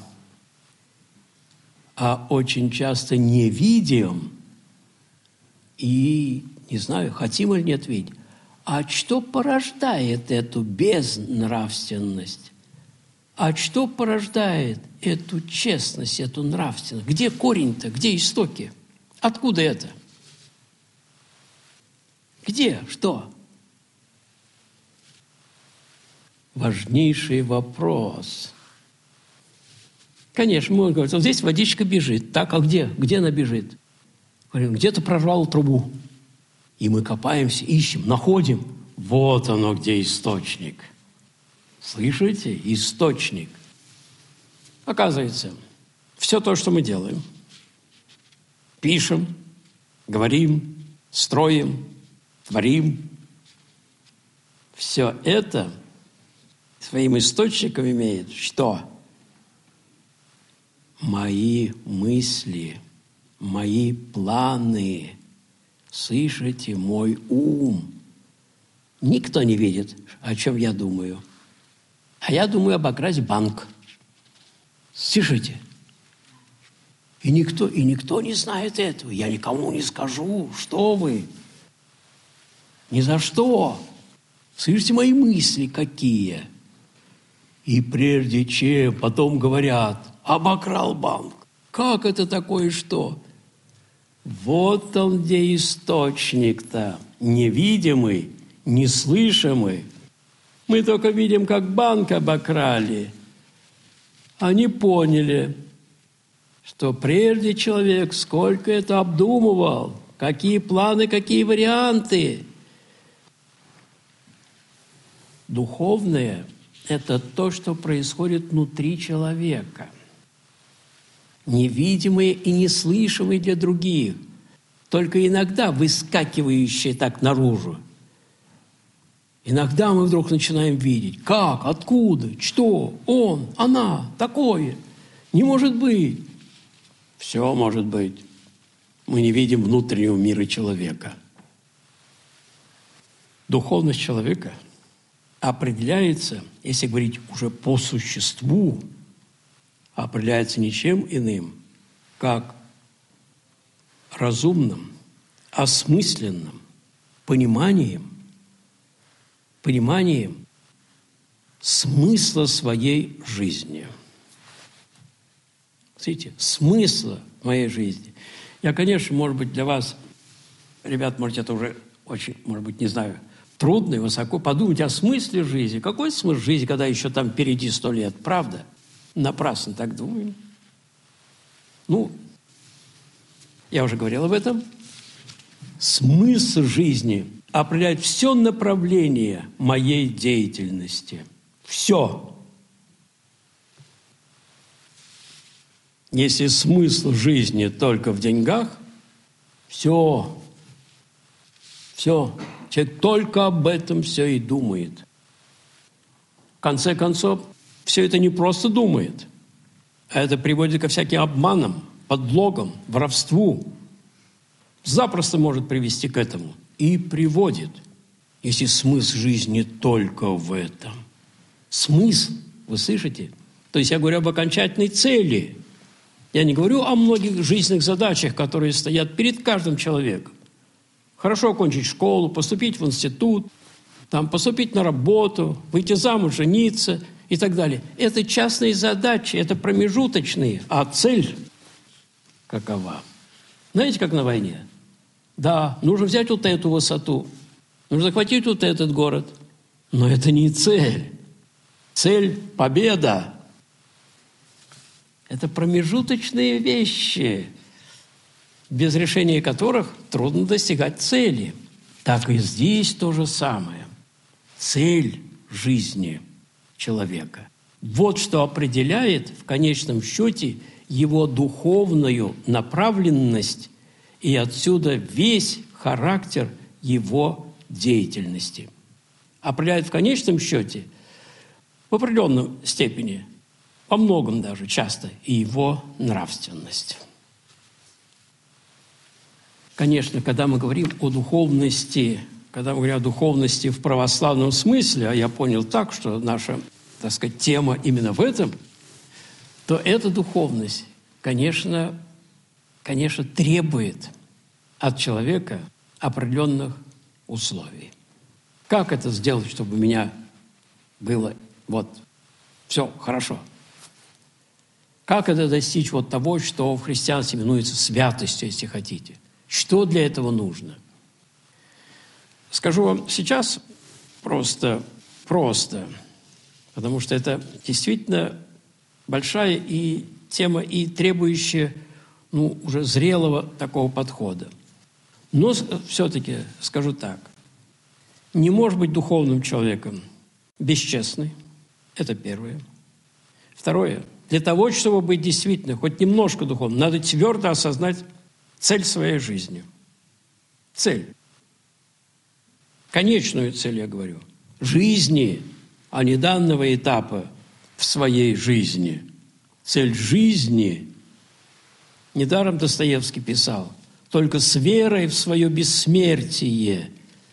А очень часто не видим и, не знаю, хотим или нет видеть. А что порождает эту безнравственность? А что порождает эту честность, эту нравственность? Где корень-то? Где истоки? Откуда это? Где? Что? Важнейший вопрос. Конечно, мы говорим, вот здесь водичка бежит. Так, а где? Где она бежит? Говорим, где-то прорвало трубу. И мы копаемся, ищем, находим. Вот оно, где источник. Слышите? Источник. Оказывается, все то, что мы делаем, пишем, говорим, строим, творим, все это своим источником имеет что? Мои мысли, мои планы. Слышите, мой ум. Никто не видит, о чем я думаю. А я думаю обокрасть банк. Слышите? И никто, и никто не знает этого. Я никому не скажу. Что вы? Ни за что. Слышите, мои мысли какие? И прежде чем потом говорят, обокрал банк. Как это такое что? Вот он где источник-то. Невидимый, неслышимый. Мы только видим, как банк обокрали. Они поняли, что прежде человек сколько это обдумывал, какие планы, какие варианты. Духовное – это то, что происходит внутри человека. Невидимое и неслышимое для других, только иногда выскакивающее так наружу. Иногда мы вдруг начинаем видеть, как, откуда, что, он, она, такое. Не может быть. Все может быть. Мы не видим внутреннего мира человека. Духовность человека определяется, если говорить уже по существу, определяется ничем иным, как разумным, осмысленным пониманием, пониманием смысла своей жизни. Смотрите, смысла моей жизни. Я, конечно, может быть, для вас, ребят, может, это уже очень, может быть, не знаю, трудно и высоко подумать о смысле жизни. Какой смысл жизни, когда еще там впереди сто лет, правда? Напрасно так думаем. Ну, я уже говорил об этом. Смысл жизни определяет все направление моей деятельности. Все. Если смысл жизни только в деньгах, все. Все. Человек только об этом все и думает. В конце концов, все это не просто думает. А это приводит ко всяким обманам, подлогам, воровству. Запросто может привести к этому. И приводит, если смысл жизни только в этом. Смысл, вы слышите? То есть я говорю об окончательной цели. Я не говорю о многих жизненных задачах, которые стоят перед каждым человеком. Хорошо окончить школу, поступить в институт, там, поступить на работу, выйти замуж, жениться и так далее. Это частные задачи, это промежуточные. А цель какова? Знаете, как на войне? Да, нужно взять вот эту высоту, нужно захватить вот этот город. Но это не цель. Цель – победа. Это промежуточные вещи, без решения которых трудно достигать цели. Так и здесь то же самое. Цель жизни человека. Вот что определяет в конечном счете его духовную направленность и отсюда весь характер его деятельности. Определяет в конечном счете в определенном степени, во многом даже часто, и его нравственность. Конечно, когда мы говорим о духовности, когда мы говорим о духовности в православном смысле, а я понял так, что наша, так сказать, тема именно в этом, то эта духовность, конечно, конечно, требует от человека определенных условий. Как это сделать, чтобы у меня было вот все хорошо? Как это достичь вот того, что в христианстве именуется святостью, если хотите? Что для этого нужно? Скажу вам сейчас просто, просто, потому что это действительно большая и тема, и требующая, ну, уже зрелого такого подхода. Но все-таки скажу так. Не может быть духовным человеком бесчестный. Это первое. Второе. Для того, чтобы быть действительно хоть немножко духовным, надо твердо осознать цель своей жизни. Цель. Конечную цель, я говорю. Жизни, а не данного этапа в своей жизни. Цель жизни. Недаром Достоевский писал: только с верой в свое бессмертие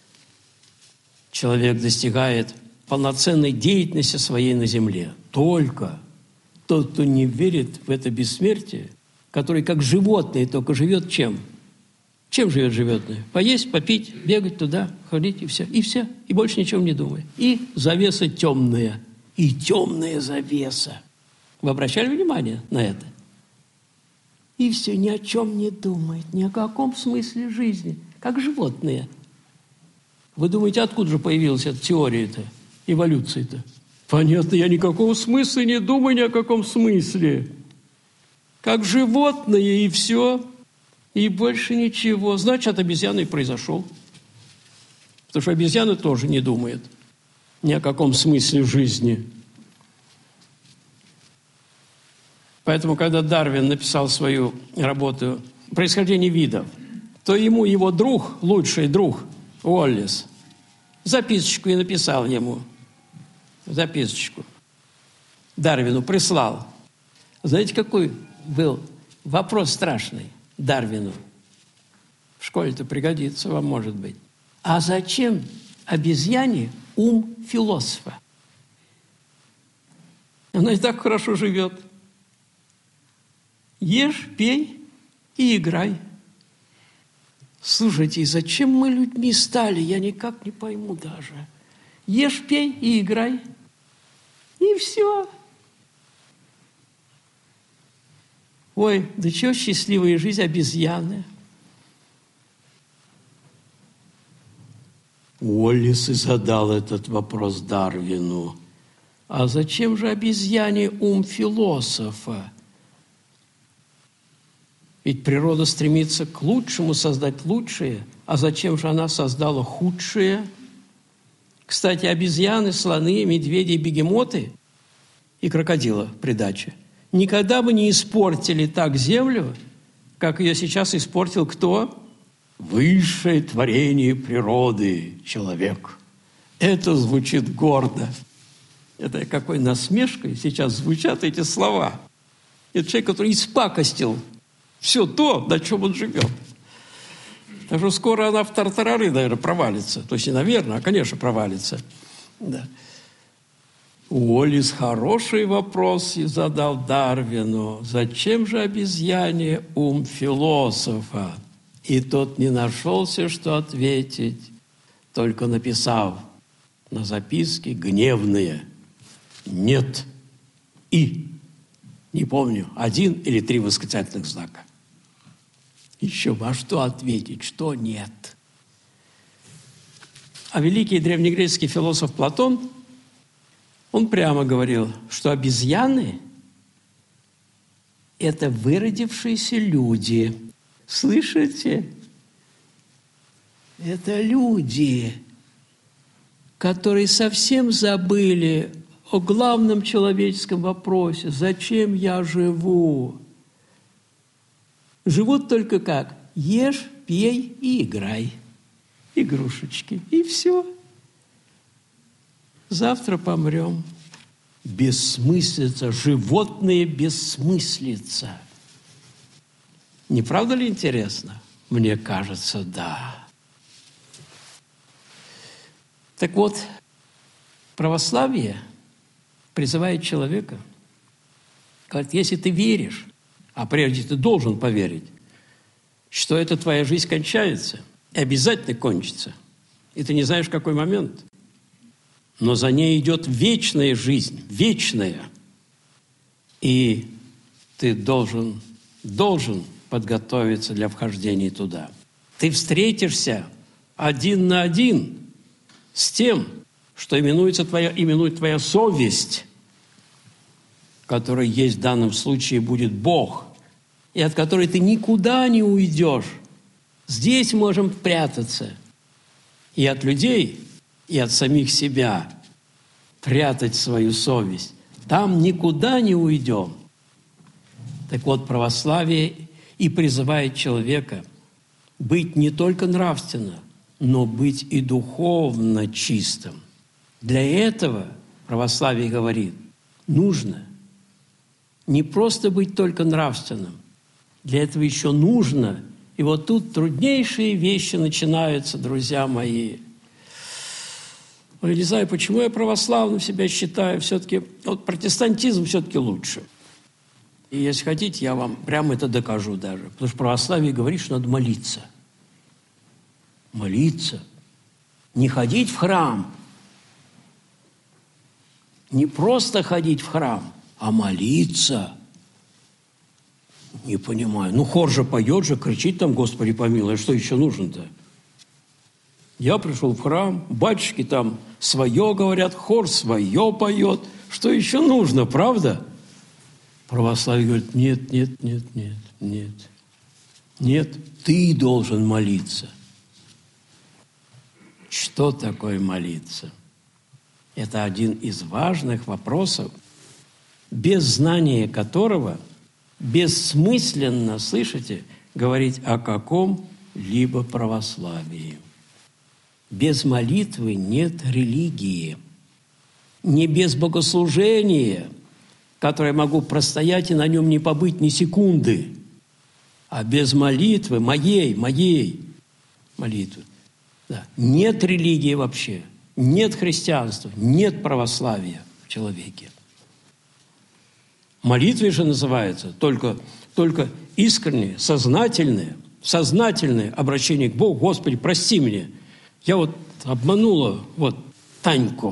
человек достигает полноценной деятельности своей на земле. Только тот, кто не верит в это бессмертие, который как животное только живет чем? Чем живет животное? Поесть, попить, бегать туда, ходить и все. И все. И больше ничего не думает. И завеса темная. И темная завеса. Вы обращали внимание на это? И все, ни о чем не думает, ни о каком смысле жизни. Как животные. Вы думаете, откуда же появилась эта теория-то, эволюция-то? Понятно, я никакого смысла не думаю, ни о каком смысле. Как животное, и все. И больше ничего. Значит, от обезьяны и произошел. Потому что обезьяна тоже не думает ни о каком смысле жизни. Поэтому, когда Дарвин написал свою работу «Происхождение видов», то ему его друг, лучший друг Уоллес, записочку и написал ему. Записочку. Дарвину прислал. Знаете, какой был вопрос страшный Дарвину? В школе-то пригодится вам, может быть. А зачем обезьяне ум философа? Она и так хорошо живет. Ешь, пей и играй. Слушайте, зачем мы людьми стали, я никак не пойму даже. Ешь, пей и играй. И все. Ой, да чего счастливая жизнь обезьяны. Уоллес и задал этот вопрос Дарвину. А зачем же обезьяне ум философа? Ведь природа стремится к лучшему, создать лучшее. А зачем же она создала худшее? Кстати, обезьяны, слоны, медведи, бегемоты и крокодила в придаче никогда бы не испортили так землю, как ее сейчас испортил кто? Высшее творение природы – человек. Это звучит гордо. Это какой насмешкой сейчас звучат эти слова. Это человек, который испакостил все то, на чем он живет. Так что скоро она в тартарары, наверное, провалится. То есть не наверное, а, конечно, провалится. Да. Уоллес хороший вопрос и задал Дарвину. Зачем же обезьяне ум философа? И тот не нашелся, что ответить, только написав на записке гневные «нет» и, не помню, один или три восклицательных знака. Еще а что ответить, что нет? А великий древнегреческий философ Платон, он прямо говорил, что обезьяны – это выродившиеся люди. Слышите? Это люди, которые совсем забыли о главном человеческом вопросе – зачем я живу? Живут только как? Ешь, пей и играй. Игрушечки. И все. Завтра помрем. Бессмыслица. Животные бессмыслица. Не правда ли интересно? Мне кажется, да. Так вот, православие призывает человека, говорит, если ты веришь, а прежде ты должен поверить, что эта твоя жизнь кончается и обязательно кончится, и ты не знаешь, в какой момент, но за ней идет вечная жизнь, вечная, и ты должен, должен подготовиться для вхождения туда. Ты встретишься один на один с тем, что именуется твоя, именует твоя совесть, которая есть в данном случае будет Бог, и от которой ты никуда не уйдешь. Здесь можем прятаться и от людей, и от самих себя, прятать свою совесть. Там никуда не уйдем. Так вот, православие и призывает человека быть не только нравственно, но быть и духовно чистым. Для этого православие говорит, нужно не просто быть только нравственным, для этого еще нужно, и вот тут труднейшие вещи начинаются, друзья мои. Я не знаю, почему я православным себя считаю, все-таки, вот протестантизм все-таки лучше. И если хотите, я вам прямо это докажу даже, потому что православие говорит, что надо молиться. Молиться. Не ходить в храм, не просто ходить в храм, а молиться. Не понимаю. Ну, хор же поет же, кричит там, Господи помилуй, а что еще нужно-то? Я пришел в храм, батюшки там свое говорят, хор свое поет. Что еще нужно, правда? Православие говорит, нет, нет, нет, нет, нет. Нет, ты должен молиться. Что такое молиться? Это один из важных вопросов, без знания которого бессмысленно, слышите, говорить о каком-либо православии. Без молитвы нет религии. Не без богослужения, которое могу простоять и на нем не побыть ни секунды, а без молитвы, моей, моей молитвы. Да. Нет религии вообще, нет христианства, нет православия в человеке. Молитвой же называется только, только искреннее, сознательное, сознательное обращение к Богу. Господи, прости меня. Я вот обманула вот Таньку,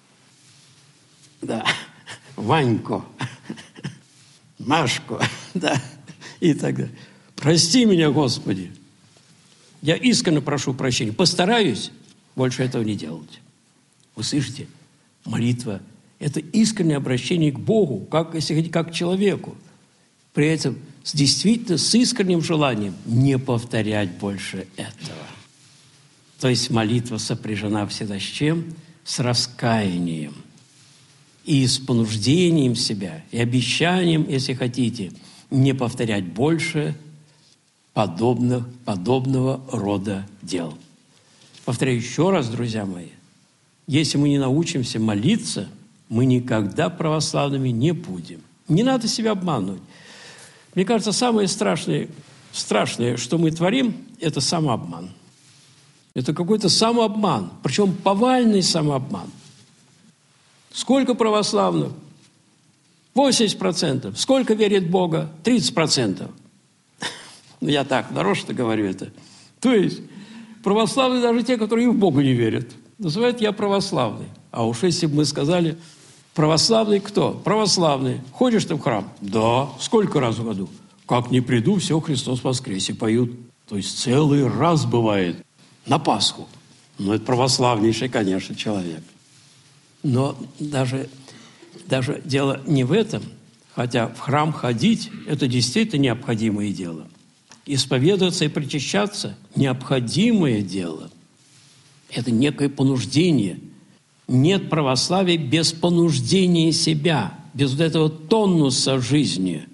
да, Ваньку, Машку, да, и так далее. Прости меня, Господи. Я искренне прошу прощения. Постараюсь больше этого не делать. Вы слышите? Молитва – это искреннее обращение к Богу, как, если хотите, как к человеку. При этом с, действительно с искренним желанием не повторять больше этого. То есть молитва сопряжена всегда с чем? С раскаянием. И с понуждением себя, и обещанием, если хотите, не повторять больше подобных, подобного рода дел. Повторяю еще раз, друзья мои, если мы не научимся молиться, мы никогда православными не будем. Не надо себя обманывать. Мне кажется, самое страшное, страшное, что мы творим, это самообман. Это какой-то самообман, причем повальный самообман. Сколько православных? восемьдесят процентов. Сколько верит в Бога? тридцать процентов. Ну, я так нарочно говорю это. То есть православные даже те, которые и в Бога не верят. Называют я православный. А уж если бы мы сказали, православный кто? Православный. Ходишь ты в храм? Да. Сколько раз в году? Как не приду, все, Христос воскрес. И поют. То есть целый раз бывает на Пасху. Ну, это православнейший, конечно, человек. Но даже, даже дело не в этом, хотя в храм ходить – это действительно необходимое дело. Исповедоваться и причащаться – необходимое дело. Это некое понуждение. Нет православия без понуждения себя, без вот этого тонуса жизни.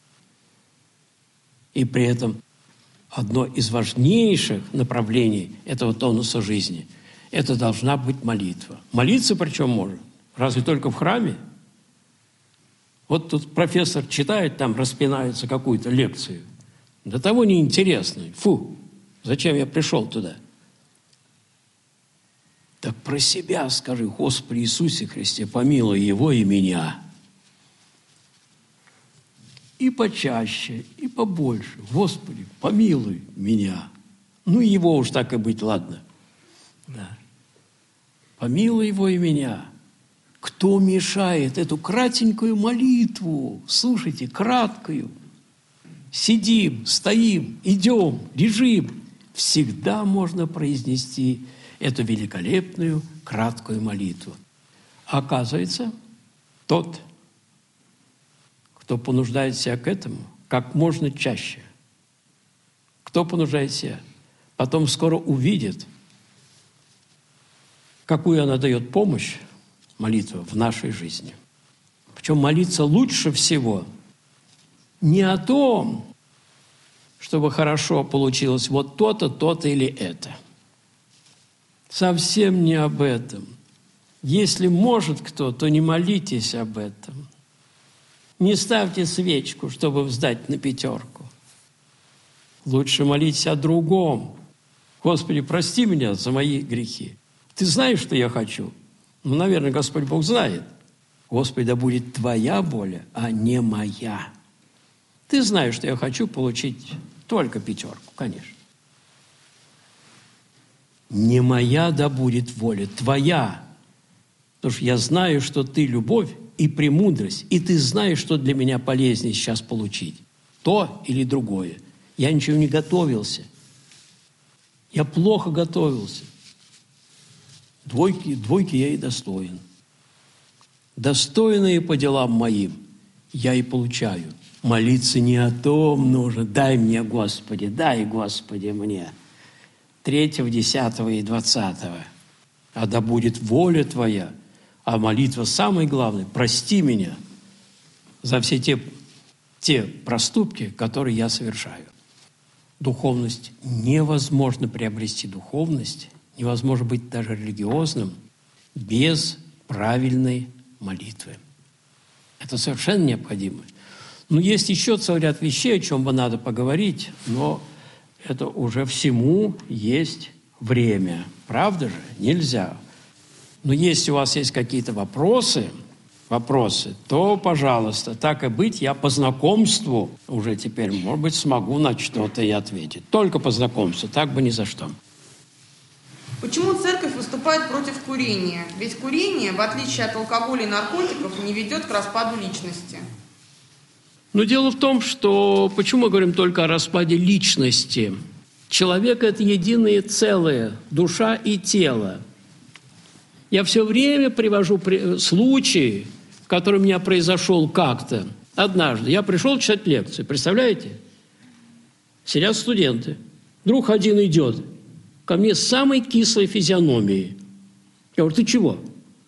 И при этом одно из важнейших направлений этого тонуса жизни – это должна быть молитва. Молиться причем можно. Разве только в храме? Вот тут профессор читает, там распинается какую-то лекцию. До того неинтересно. Фу, зачем я пришел туда? Так про себя скажи: Господи Иисусе Христе, помилуй его и меня. И почаще, и побольше. Господи, помилуй меня. Ну, его уж так и быть, ладно. Да. Помилуй его и меня. Кто мешает эту кратенькую молитву? Слушайте, краткую. Сидим, стоим, идем, лежим. Всегда можно произнести эту великолепную краткую молитву. Оказывается, тот, кто понуждает себя к этому, как можно чаще. Кто понуждает себя? Потом скоро увидит, какую она дает помощь, молитва, в нашей жизни. Причем молиться лучше всего не о том, чтобы хорошо получилось вот то-то, то-то или это. Совсем не об этом. Если может кто, то не молитесь об этом. Не ставьте свечку, чтобы встать на пятерку. Лучше молитесь о другом. Господи, прости меня за мои грехи. Ты знаешь, что я хочу? Ну, наверное, Господь Бог знает. Господи, да будет Твоя воля, а не моя. Ты знаешь, что я хочу получить только пятерку, конечно. Не моя да будет воля, Твоя. Потому что я знаю, что Ты любовь и премудрость, и Ты знаешь, что для меня полезнее сейчас получить. То или другое. Я ничего не готовился. Я плохо готовился. Двойки, двойки я и достоин. Достойные по делам моим я и получаю. Молиться не о том нужно. Дай мне, Господи, дай, Господи, мне. Третьего, десятого и двадцатого. А да будет воля Твоя. А молитва самое главное. Прости меня за все те, те проступки, которые я совершаю. Духовность невозможно приобрести. Духовность невозможно быть даже религиозным без правильной молитвы. Это совершенно необходимо. Но есть еще целый ряд вещей, о чем бы надо поговорить, но это уже всему есть время. Правда же? Нельзя. Но если у вас есть какие-то вопросы, вопросы, то, пожалуйста, так и быть, я по знакомству уже теперь, может быть, смогу на что-то и ответить. Только по знакомству, так бы ни за что. Почему церковь выступает против курения? Ведь курение, в отличие от алкоголя и наркотиков, не ведет к распаду личности. Но дело в том, что почему мы говорим только о распаде личности? Человек – это единое целое, душа и тело. Я все время привожу случаи, в которых у меня произошел как-то. Однажды я пришел читать лекцию, представляете? Сидят студенты. Вдруг один идет ко мне с самой кислой физиономией. Я говорю: ты чего?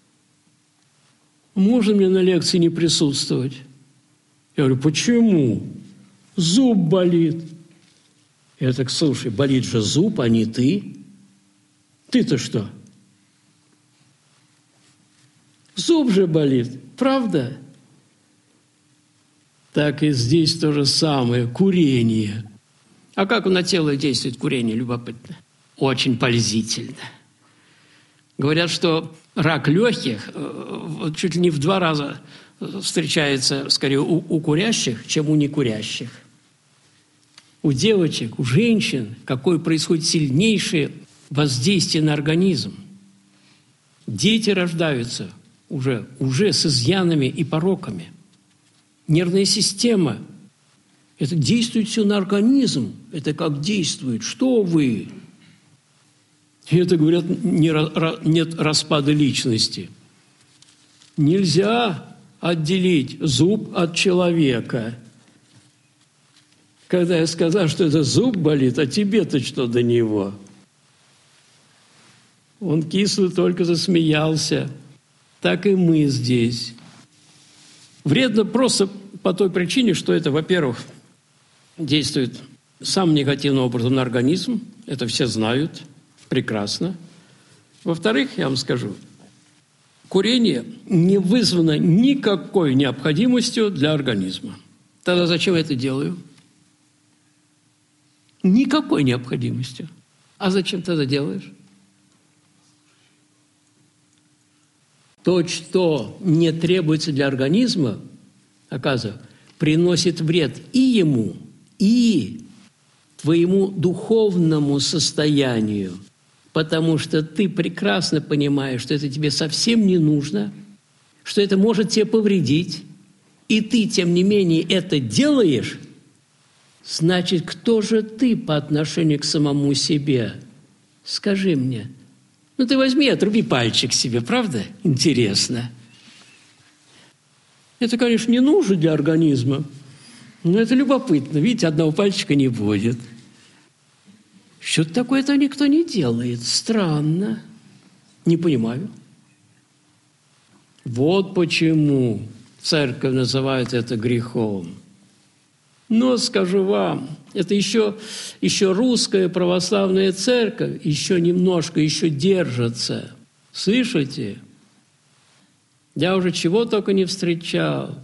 Можно мне на лекции не присутствовать? Я говорю: почему? Зуб болит. Я так: слушай, болит же зуб, а не ты. Ты-то что? Зуб же болит, правда? Так и здесь то же самое. Курение. А как на тело действует курение? Любопытно. Очень пользительно. Говорят, что рак легких чуть ли не в два раза встречается скорее у, у курящих, чем у некурящих. У девочек, у женщин какое происходит сильнейшее воздействие на организм. Дети рождаются уже, уже с изъянами и пороками. Нервная система. Это действует все на организм. Это как действует. Что вы? И это, говорят, не, нет распада личности. Нельзя отделить зуб от человека. Когда я сказал, что это зуб болит, а тебе-то что до него? Он кислый только засмеялся. Так и мы здесь. Вредно просто по той причине, что это, во-первых, действует самым негативным образом на организм. Это все знают прекрасно. Во-вторых, я вам скажу, курение не вызвано никакой необходимостью для организма. Тогда зачем я это делаю? Никакой необходимостью. А зачем тогда делаешь? То, что не требуется для организма, оказывается, приносит вред и ему, и твоему духовному состоянию, потому что ты прекрасно понимаешь, что это тебе совсем не нужно, что это может тебе повредить, и ты, тем не менее, это делаешь, значит, кто же ты по отношению к самому себе? Скажи мне. Ну, ты возьми, отруби пальчик себе, правда? Интересно. Это, конечно, не нужно для организма, но это любопытно. Видите, одного пальчика не будет. Что-то такое-то никто не делает. Странно. Не понимаю. Вот почему церковь называет это грехом. Но, скажу вам, это еще, еще русская православная церковь еще немножко, еще держится. Слышите? Я уже чего только не встречал.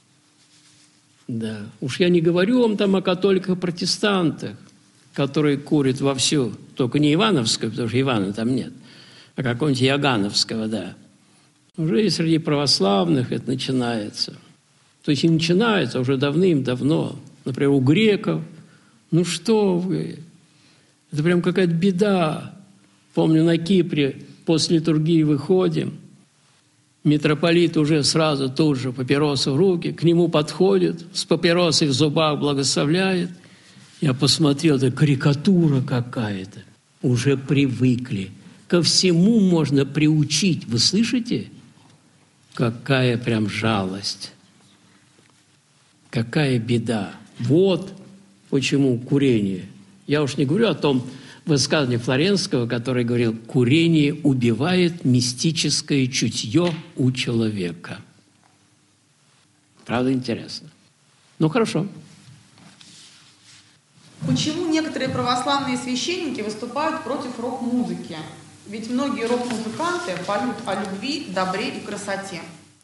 Да. Уж я не говорю вам там о католиках и протестантах, которые курят вовсю. Только не Ивановского, потому что Ивана там нет, а какого-нибудь Иоганновского, да. Уже и среди православных это начинается. То есть и начинается уже давным-давно. Например, у греков. Ну что вы? Это прям какая-то беда. Помню, на Кипре после литургии выходим. Митрополит уже сразу тут же папиросы в руки. К нему подходит, с папиросой в зубах благословляет. Я посмотрел, это карикатура какая-то. Уже привыкли. Ко всему можно приучить. Вы слышите? Какая прям жалость. Какая беда. Вот почему курение. Я уж не говорю о том высказывании Флоренского, который говорил, курение убивает мистическое чутье у человека. Правда, интересно. Ну, хорошо. Почему некоторые православные священники выступают против рок-музыки? Ведь многие рок-музыканты поют о любви, добре и красоте.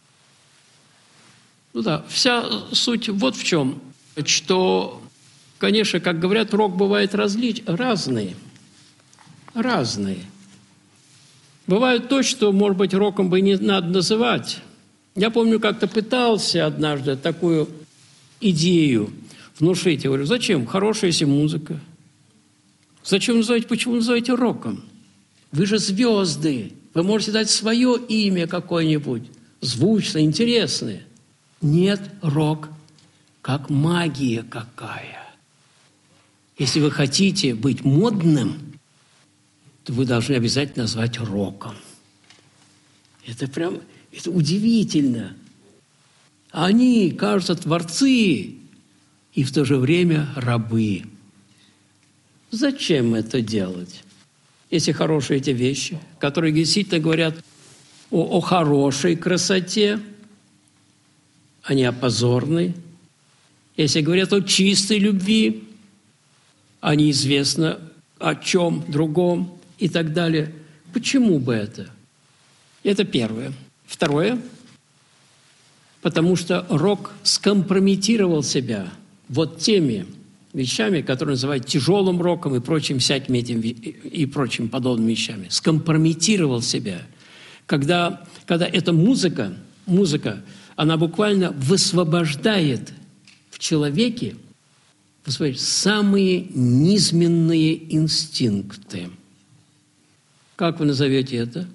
Ну да, вся суть вот в чем, что, конечно, как говорят, рок бывает различ... разный, разный. Бывает то, что, может быть, роком бы не надо называть. Я помню, как-то пытался однажды такую идею внушить. Я говорю, зачем? Хорошая если музыка. Зачем называть, почему называете роком? Вы же звезды, вы можете дать свое имя какое-нибудь, звучное, интересное. Нет, рок, как магия какая. Если вы хотите быть модным, то вы должны обязательно назвать роком. Это прям, это удивительно. Они, кажутся, творцы и в то же время рабы. Зачем это делать? Если хорошие эти вещи, которые действительно говорят о, о хорошей красоте, а не о позорной. Если говорят о чистой любви, а неизвестно о чем другом и так далее. Почему бы это? Это первое. Второе. Потому что рок скомпрометировал себя вот теми вещами, которые называют тяжелым роком и прочим всяким этим и прочим подобными вещами. Скомпрометировал себя. Когда, когда эта музыка, музыка, она буквально высвобождает в человеке самые низменные инстинкты. Как вы назовете это?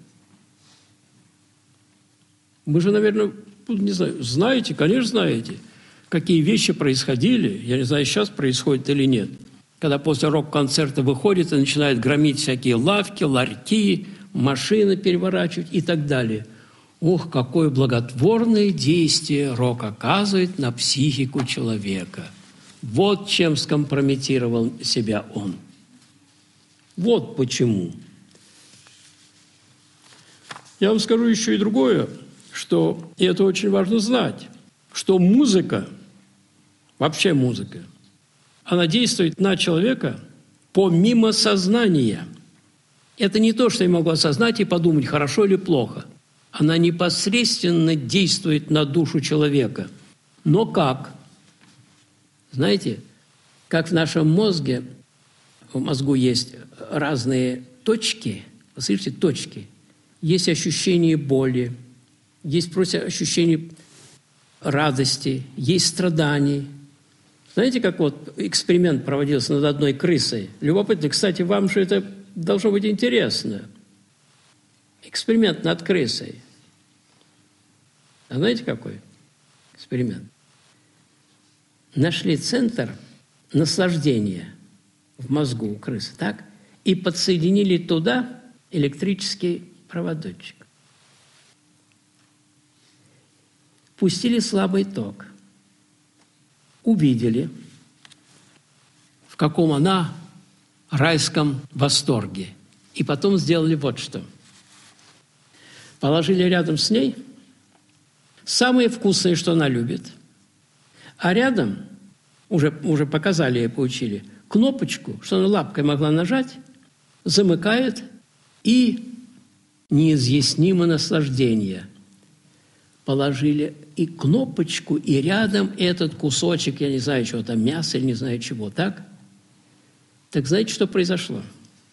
Вы же, наверное, не знаю, знаете, конечно, знаете, какие вещи происходили, я не знаю, сейчас происходит или нет, когда после рок-концерта выходит и начинает громить всякие лавки, ларьки, машины переворачивать и так далее. Ох, какое благотворное действие рок оказывает на психику человека. Вот чем скомпрометировал себя он. Вот почему. Я вам скажу еще и другое, что, и это очень важно знать, что музыка, вообще музыка, она действует на человека помимо сознания. Это не то, что я могу осознать и подумать, хорошо или плохо. Она непосредственно действует на душу человека. Но как? Знаете, как в нашем мозге, в мозгу есть разные точки, вы слышите, точки. Есть ощущение боли, есть просто ощущение радости, есть страданий. Знаете, как вот эксперимент проводился над одной крысой? Любопытно, кстати, вам же это должно быть интересно. Эксперимент над крысой. А знаете, какой эксперимент? Нашли центр наслаждения в мозгу у крысы, так? И подсоединили туда электрический проводочек. Пустили слабый ток. Увидели, в каком она райском восторге. И потом сделали вот что. Положили рядом с ней самые вкусные, что она любит. А рядом, уже, уже показали ей, поучили, кнопочку, что она лапкой могла нажать, замыкает и неизъяснимо наслаждение. Положили и кнопочку, и рядом этот кусочек, я не знаю, чего там, мяса или не знаю чего, так? Так знаете, что произошло?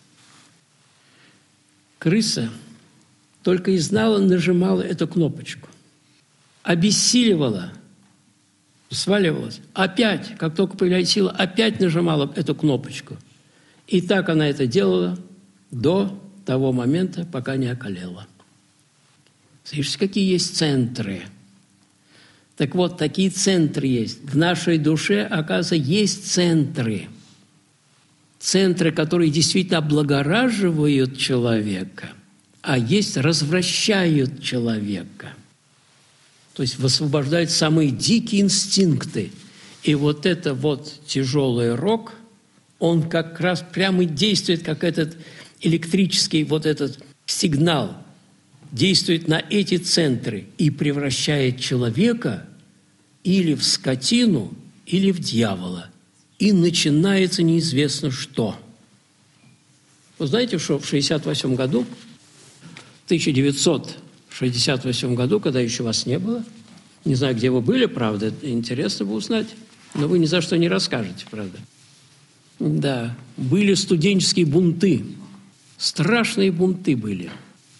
Крыса только и знала, нажимала эту кнопочку. Обессиливала, сваливалась. Опять, как только появляется сила, опять нажимала эту кнопочку. И так она это делала до того момента, пока не околела. Слышите, какие есть центры? Так вот, такие центры есть. В нашей душе, оказывается, есть центры. Центры, которые действительно облагораживают человека, а есть развращают человека. То есть высвобождают самые дикие инстинкты. И вот это вот тяжелый рок, он как раз прямо действует, как этот электрический вот этот сигнал, действует на эти центры и превращает человека или в скотину, или в дьявола. И начинается неизвестно что. Вы знаете, что в шестьдесят восьмом году, в тысяча девятьсот шестьдесят восьмом году, когда еще вас не было, не знаю, где вы были, правда, интересно бы узнать, но вы ни за что не расскажете, правда. Да, были студенческие бунты, страшные бунты были.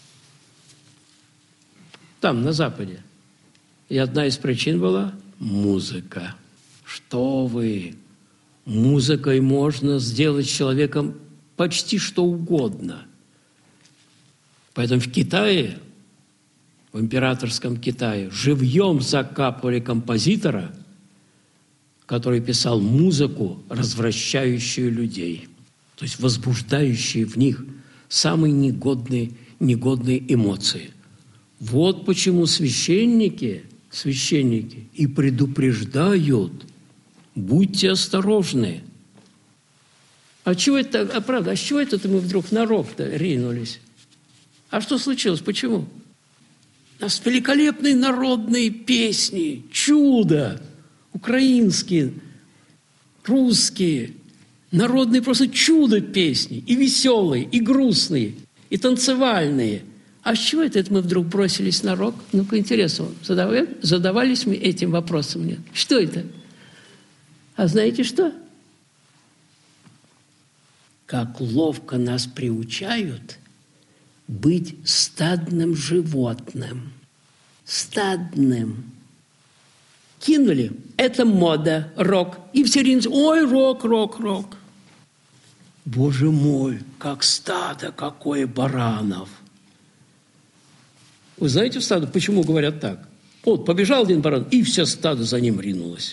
Там, на Западе. И одна из причин была музыка. Что вы? Музыкой можно сделать с человеком почти что угодно. Поэтому в Китае, в императорском Китае, живьем закапывали композитора, который писал музыку, развращающую людей, то есть возбуждающую в них самые негодные, негодные эмоции. Вот почему священники, священники и предупреждают: будьте осторожны. А чего это, а правда, а с чего это мы вдруг на рок-то ринулись? А что случилось? Почему? У нас великолепные народные песни, чудо, украинские, русские, народные просто чудо песни, и веселые, и грустные, и танцевальные. А с чего это мы вдруг бросились на рок? Ну-ка, интересно, задавали, задавались мы этим вопросом? Нет. Что это? А знаете что? Как ловко нас приучают быть стадным животным. Стадным. Кинули. Это мода, рок. И все ринутся. Ой, рок, рок, рок. Боже мой, как стадо, какое баранов. Вы знаете стадо, почему говорят так? Вот, побежал один баран, и все стадо за ним ринулось.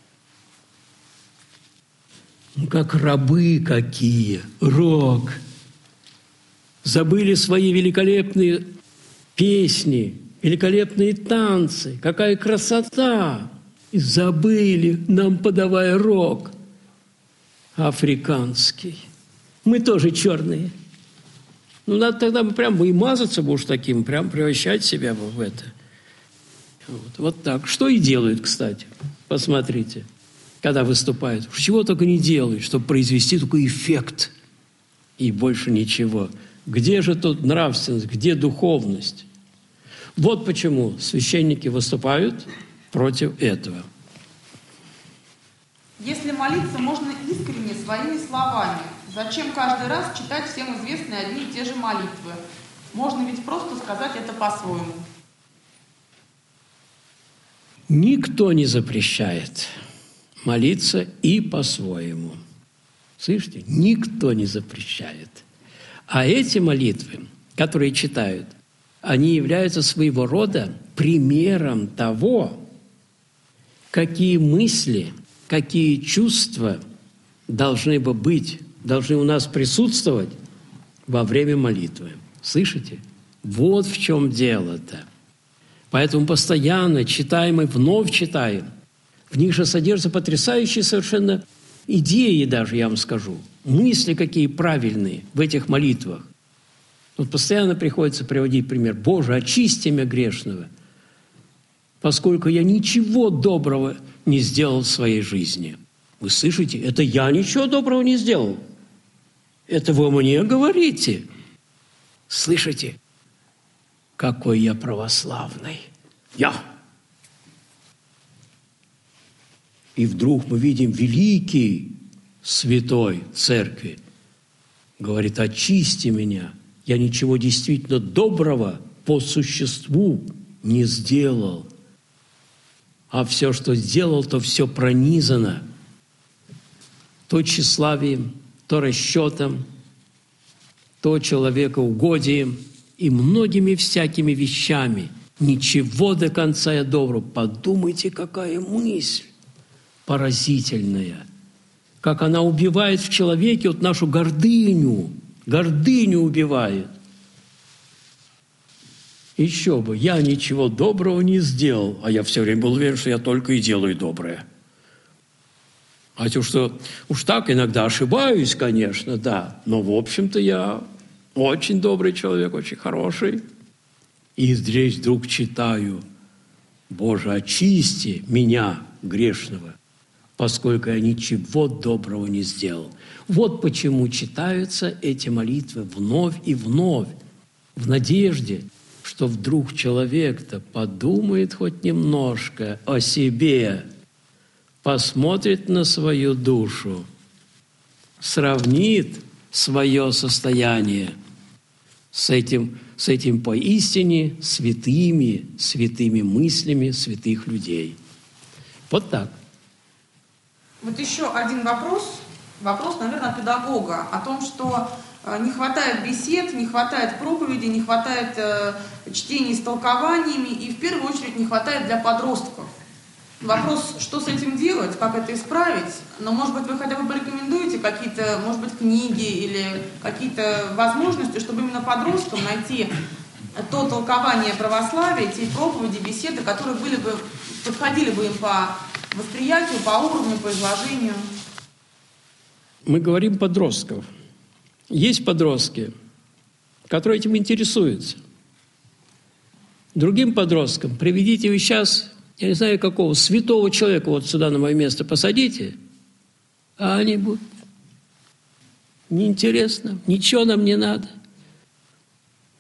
Ну, как рабы какие, рок. Забыли свои великолепные песни, великолепные танцы. Какая красота! И забыли, нам подавая рок африканский. Мы тоже черные. Ну, надо тогда прям и мазаться бы уж таким, прям превращать себя в это. Вот, вот так. Что и делают, кстати. Посмотрите, когда выступают. Чего только не делают, чтобы произвести такой эффект. И больше ничего. Где же тут нравственность, где духовность? Вот почему священники выступают против этого. Если молиться можно искренне, своими словами, зачем каждый раз читать всем известные одни и те же молитвы? Можно ведь просто сказать это по-своему. Никто не запрещает молиться и по-своему. Слышите? Никто не запрещает. А эти молитвы, которые читают, они являются своего рода примером того, какие мысли, какие чувства должны бы быть, должны у нас присутствовать во время молитвы. Слышите? Вот в чем дело-то. Поэтому постоянно читаем и вновь читаем. В них же содержатся потрясающие совершенно идеи даже, я вам скажу. Мысли какие правильные в этих молитвах. Вот постоянно приходится приводить пример. «Боже, очисти меня грешного, поскольку я ничего доброго не сделал в своей жизни». Вы слышите? Это я ничего доброго не сделал. Это вы мне говорите. Слышите? Какой я православный. Я. И вдруг мы видим великий святой церкви. Говорит, очисти меня. Я ничего действительно доброго по существу не сделал. А все, что сделал, то все пронизано то тщеславием, то расчетом, то человекоугодием и многими всякими вещами. Ничего до конца я доброго. Подумайте, какая мысль поразительная. Как она убивает в человеке вот нашу гордыню. Гордыню убивает. Еще бы, я ничего доброго не сделал, а я все время был уверен, что я только и делаю доброе. А то, что уж так иногда ошибаюсь, конечно, да, но, в общем-то, я очень добрый человек, очень хороший. И здесь вдруг читаю: «Боже, очисти меня, грешного, поскольку я ничего доброго не сделал». Вот почему читаются эти молитвы вновь и вновь, в надежде, что вдруг человек-то подумает хоть немножко о себе, посмотрит на свою душу, сравнит свое состояние с этим, с этим поистине святыми, святыми мыслями святых людей. Вот так. Вот еще один вопрос, вопрос, наверное, педагога, о том, что не хватает бесед, не хватает проповеди, не хватает э, чтений с толкованиями, и в первую очередь не хватает для подростков. Вопрос, что с этим делать, как это исправить, но, может быть, вы хотя бы порекомендуете какие-то, может быть, книги или какие-то возможности, чтобы именно подросткам найти то толкование православия, те проповеди, беседы, которые были бы, подходили бы им по восприятию, по уровню, по изложению. Мы говорим подростков. Есть подростки, которые этим интересуются. Другим подросткам приведите вы сейчас, я не знаю какого, святого человека вот сюда на мое место посадите, а они будут: неинтересно, ничего нам не надо.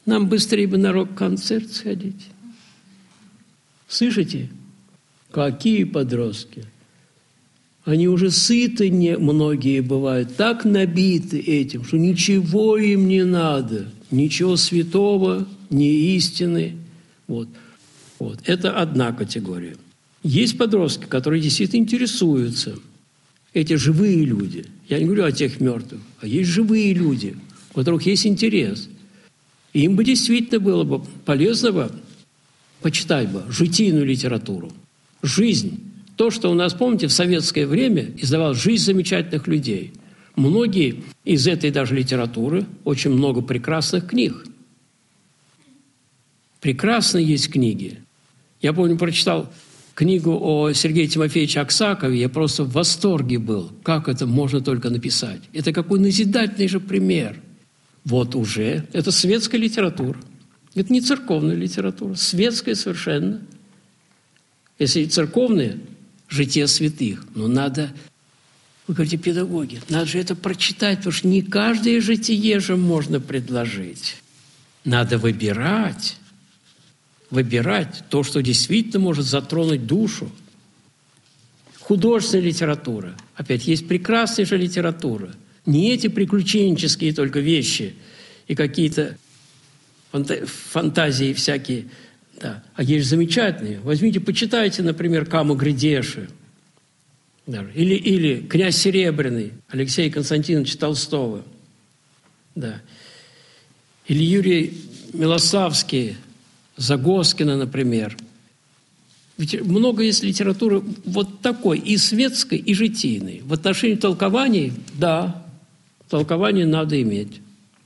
Нам быстрее бы на рок-концерт сходить. Слышите? Какие подростки? Они уже сыты, не, многие бывают, так набиты этим, что ничего им не надо, ничего святого, ни истины. Вот. Вот. Это одна категория. Есть подростки, которые действительно интересуются. Эти живые люди. Я не говорю о тех мертвых, а есть живые люди, у которых есть интерес. И им бы действительно было бы полезно бы почитать бы житийную литературу. Жизнь. То, что у нас, помните, в советское время издавал «Жизнь замечательных людей». Многие из этой даже литературы, очень много прекрасных книг. Прекрасные есть книги. Я помню, прочитал книгу о Сергее Тимофеевиче Аксакове, я просто в восторге был. Как это можно только написать? Это какой назидательный же пример. Вот уже. Это светская литература. Это не церковная литература. Светская совершенно. Если церковная, житие святых. Но надо, вы говорите, педагоги, надо же это прочитать, потому что не каждое житие же можно предложить. Надо выбирать. Выбирать то, что действительно может затронуть душу. Художественная литература. Опять, есть прекрасная же литература. Не эти приключенческие только вещи и какие-то фантазии всякие. Да. А есть замечательные. Возьмите, почитайте, например, Каму Гридеши. Или, или «Князь Серебряный» Алексея Константиновича Толстого. Да. Или Юрий Милославский, Загоскина, например. Ведь много есть литературы вот такой, и светской, и житийной. В отношении толкований, да, толкование надо иметь.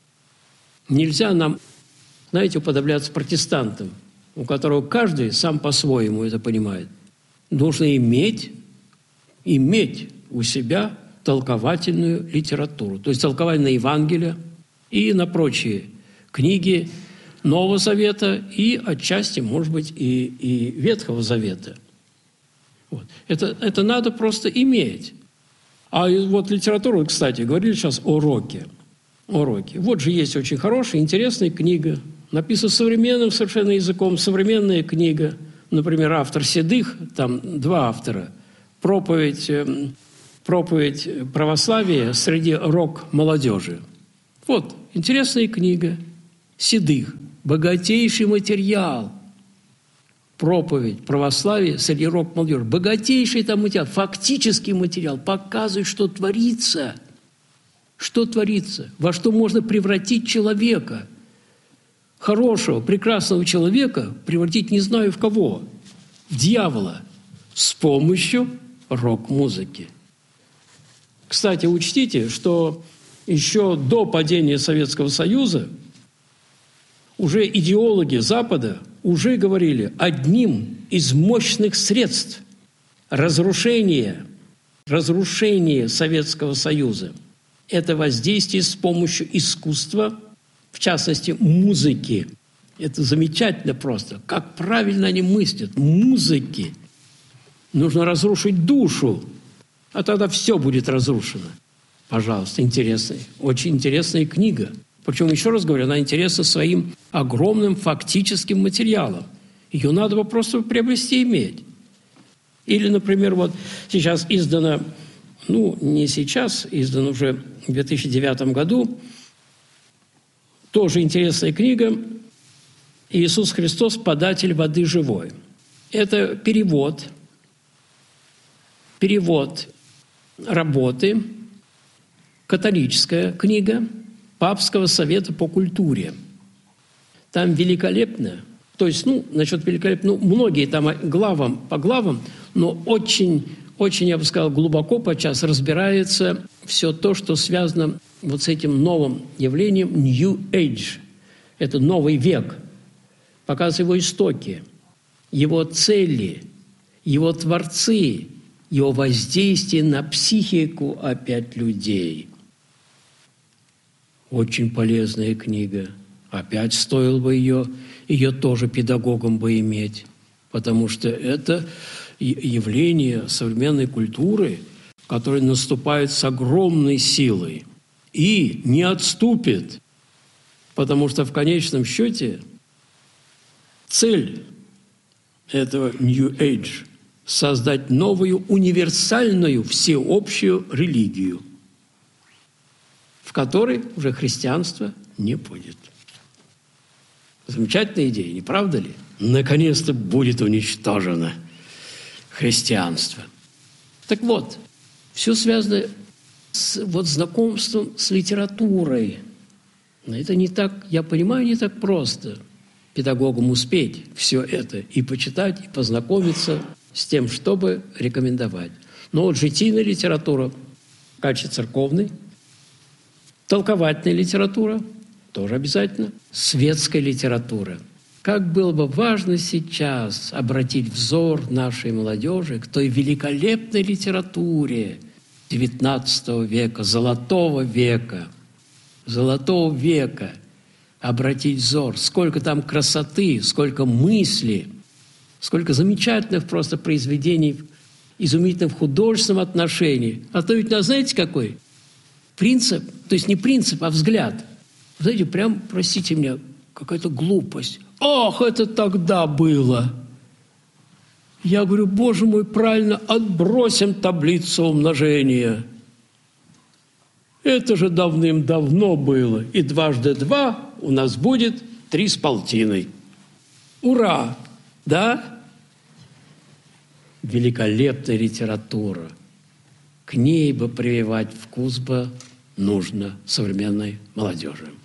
Нельзя нам, знаете, уподобляться протестантам, у которого каждый сам по-своему это понимает. Нужно иметь, иметь у себя толковательную литературу. То есть толкование на Евангелие и на прочие книги Нового Завета и отчасти, может быть, и, и Ветхого Завета. Вот. Это, это надо просто иметь. А вот литературу, кстати, говорили сейчас о роке. О роке. Вот же есть очень хорошая, интересная книга, написана современным совершенно языком, современная книга. Например, автор «Седых», там два автора, проповедь, проповедь православия среди рок-молодежи. Вот, интересная книга «Седых». Богатейший материал. Проповедь православия среди рок-молодежи. Богатейший там материал, фактический материал, показывает, что творится. Что творится, во что можно превратить человека. Хорошего, прекрасного человека превратить не знаю в кого. В дьявола. С помощью рок-музыки. Кстати, учтите, что еще до падения Советского Союза уже идеологи Запада уже говорили, одним из мощных средств разрушения, разрушения Советского Союза – это воздействие с помощью искусства, в частности, музыки. Это замечательно просто. Как правильно они мыслят. Музыки. Нужно разрушить душу, а тогда все будет разрушено. Пожалуйста, интересная, очень интересная книга. Причем, еще раз говорю, она интересна своим огромным фактическим материалом. Ее надо бы просто приобрести и иметь. Или, например, вот сейчас издана, ну, не сейчас, издана уже в две тысячи девятом году, тоже интересная книга «Иисус Христос, податель воды живой». Это перевод, перевод работы, католическая книга Папского совета по культуре. Там великолепно, то есть, ну, насчет великолепно, ну, многие там главам по главам, но очень, очень, я бы сказал, глубоко подчас разбирается все то, что связано вот с этим новым явлением New Age. Это новый век. Показывает его истоки, его цели, его творцы, его воздействие на психику опять людей. Очень полезная книга. Опять стоило бы ее, ее тоже педагогом бы иметь, потому что это явление современной культуры, которое наступает с огромной силой и не отступит. Потому что в конечном счете цель этого New Age – создать новую универсальную всеобщую религию, в которой уже христианство не будет. Замечательная идея, не правда ли? Наконец-то будет уничтожено христианство. Так вот, все связано с вот, знакомством с литературой. Но это не так, я понимаю, не так просто педагогам успеть все это и почитать, и познакомиться с тем, чтобы рекомендовать. Но вот житийная литература в качестве церковной, толковательная литература тоже обязательно, светская литература. Как было бы важно сейчас обратить взор нашей молодежи к той великолепной литературе девятнадцатого века, золотого века, золотого века, обратить взор. Сколько там красоты, сколько мысли, сколько замечательных просто произведений, изумительных в художественном отношении. А то ведь, ну, знаете, какой? Принцип, то есть не принцип, а взгляд. Знаете, прям, простите меня, какая-то глупость. Ах, это тогда было! Я говорю, Боже мой, правильно, отбросим таблицу умножения. Это же давным-давно было. И дважды два у нас будет три с полтиной. Ура! Да? Великолепная литература. К ней бы прививать вкус бы нужно современной молодежи.